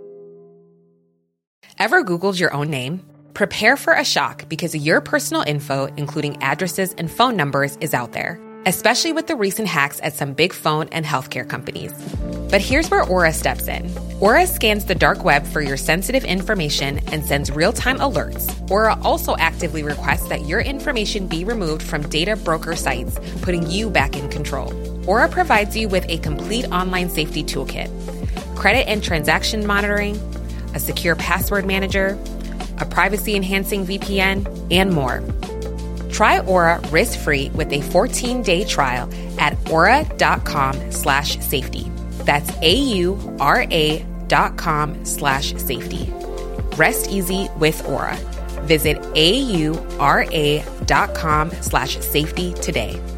Ever Googled your own name? Prepare for a shock because your personal info, including addresses and phone numbers, is out there, especially with the recent hacks at some big phone and healthcare companies. But here's where Aura steps in. Aura scans the dark web for your sensitive information and sends real-time alerts. Aura also actively requests that your information be removed from data broker sites, putting you back in control. Aura provides you with a complete online safety toolkit, credit and transaction monitoring, a secure password manager, a privacy-enhancing V P N, and more. Try Aura risk-free with a fourteen-day trial at aura.com slash safety. That's A-U-R-A dot com slash safety. Rest easy with Aura. Visit A-U-R-A dot com slash safety today.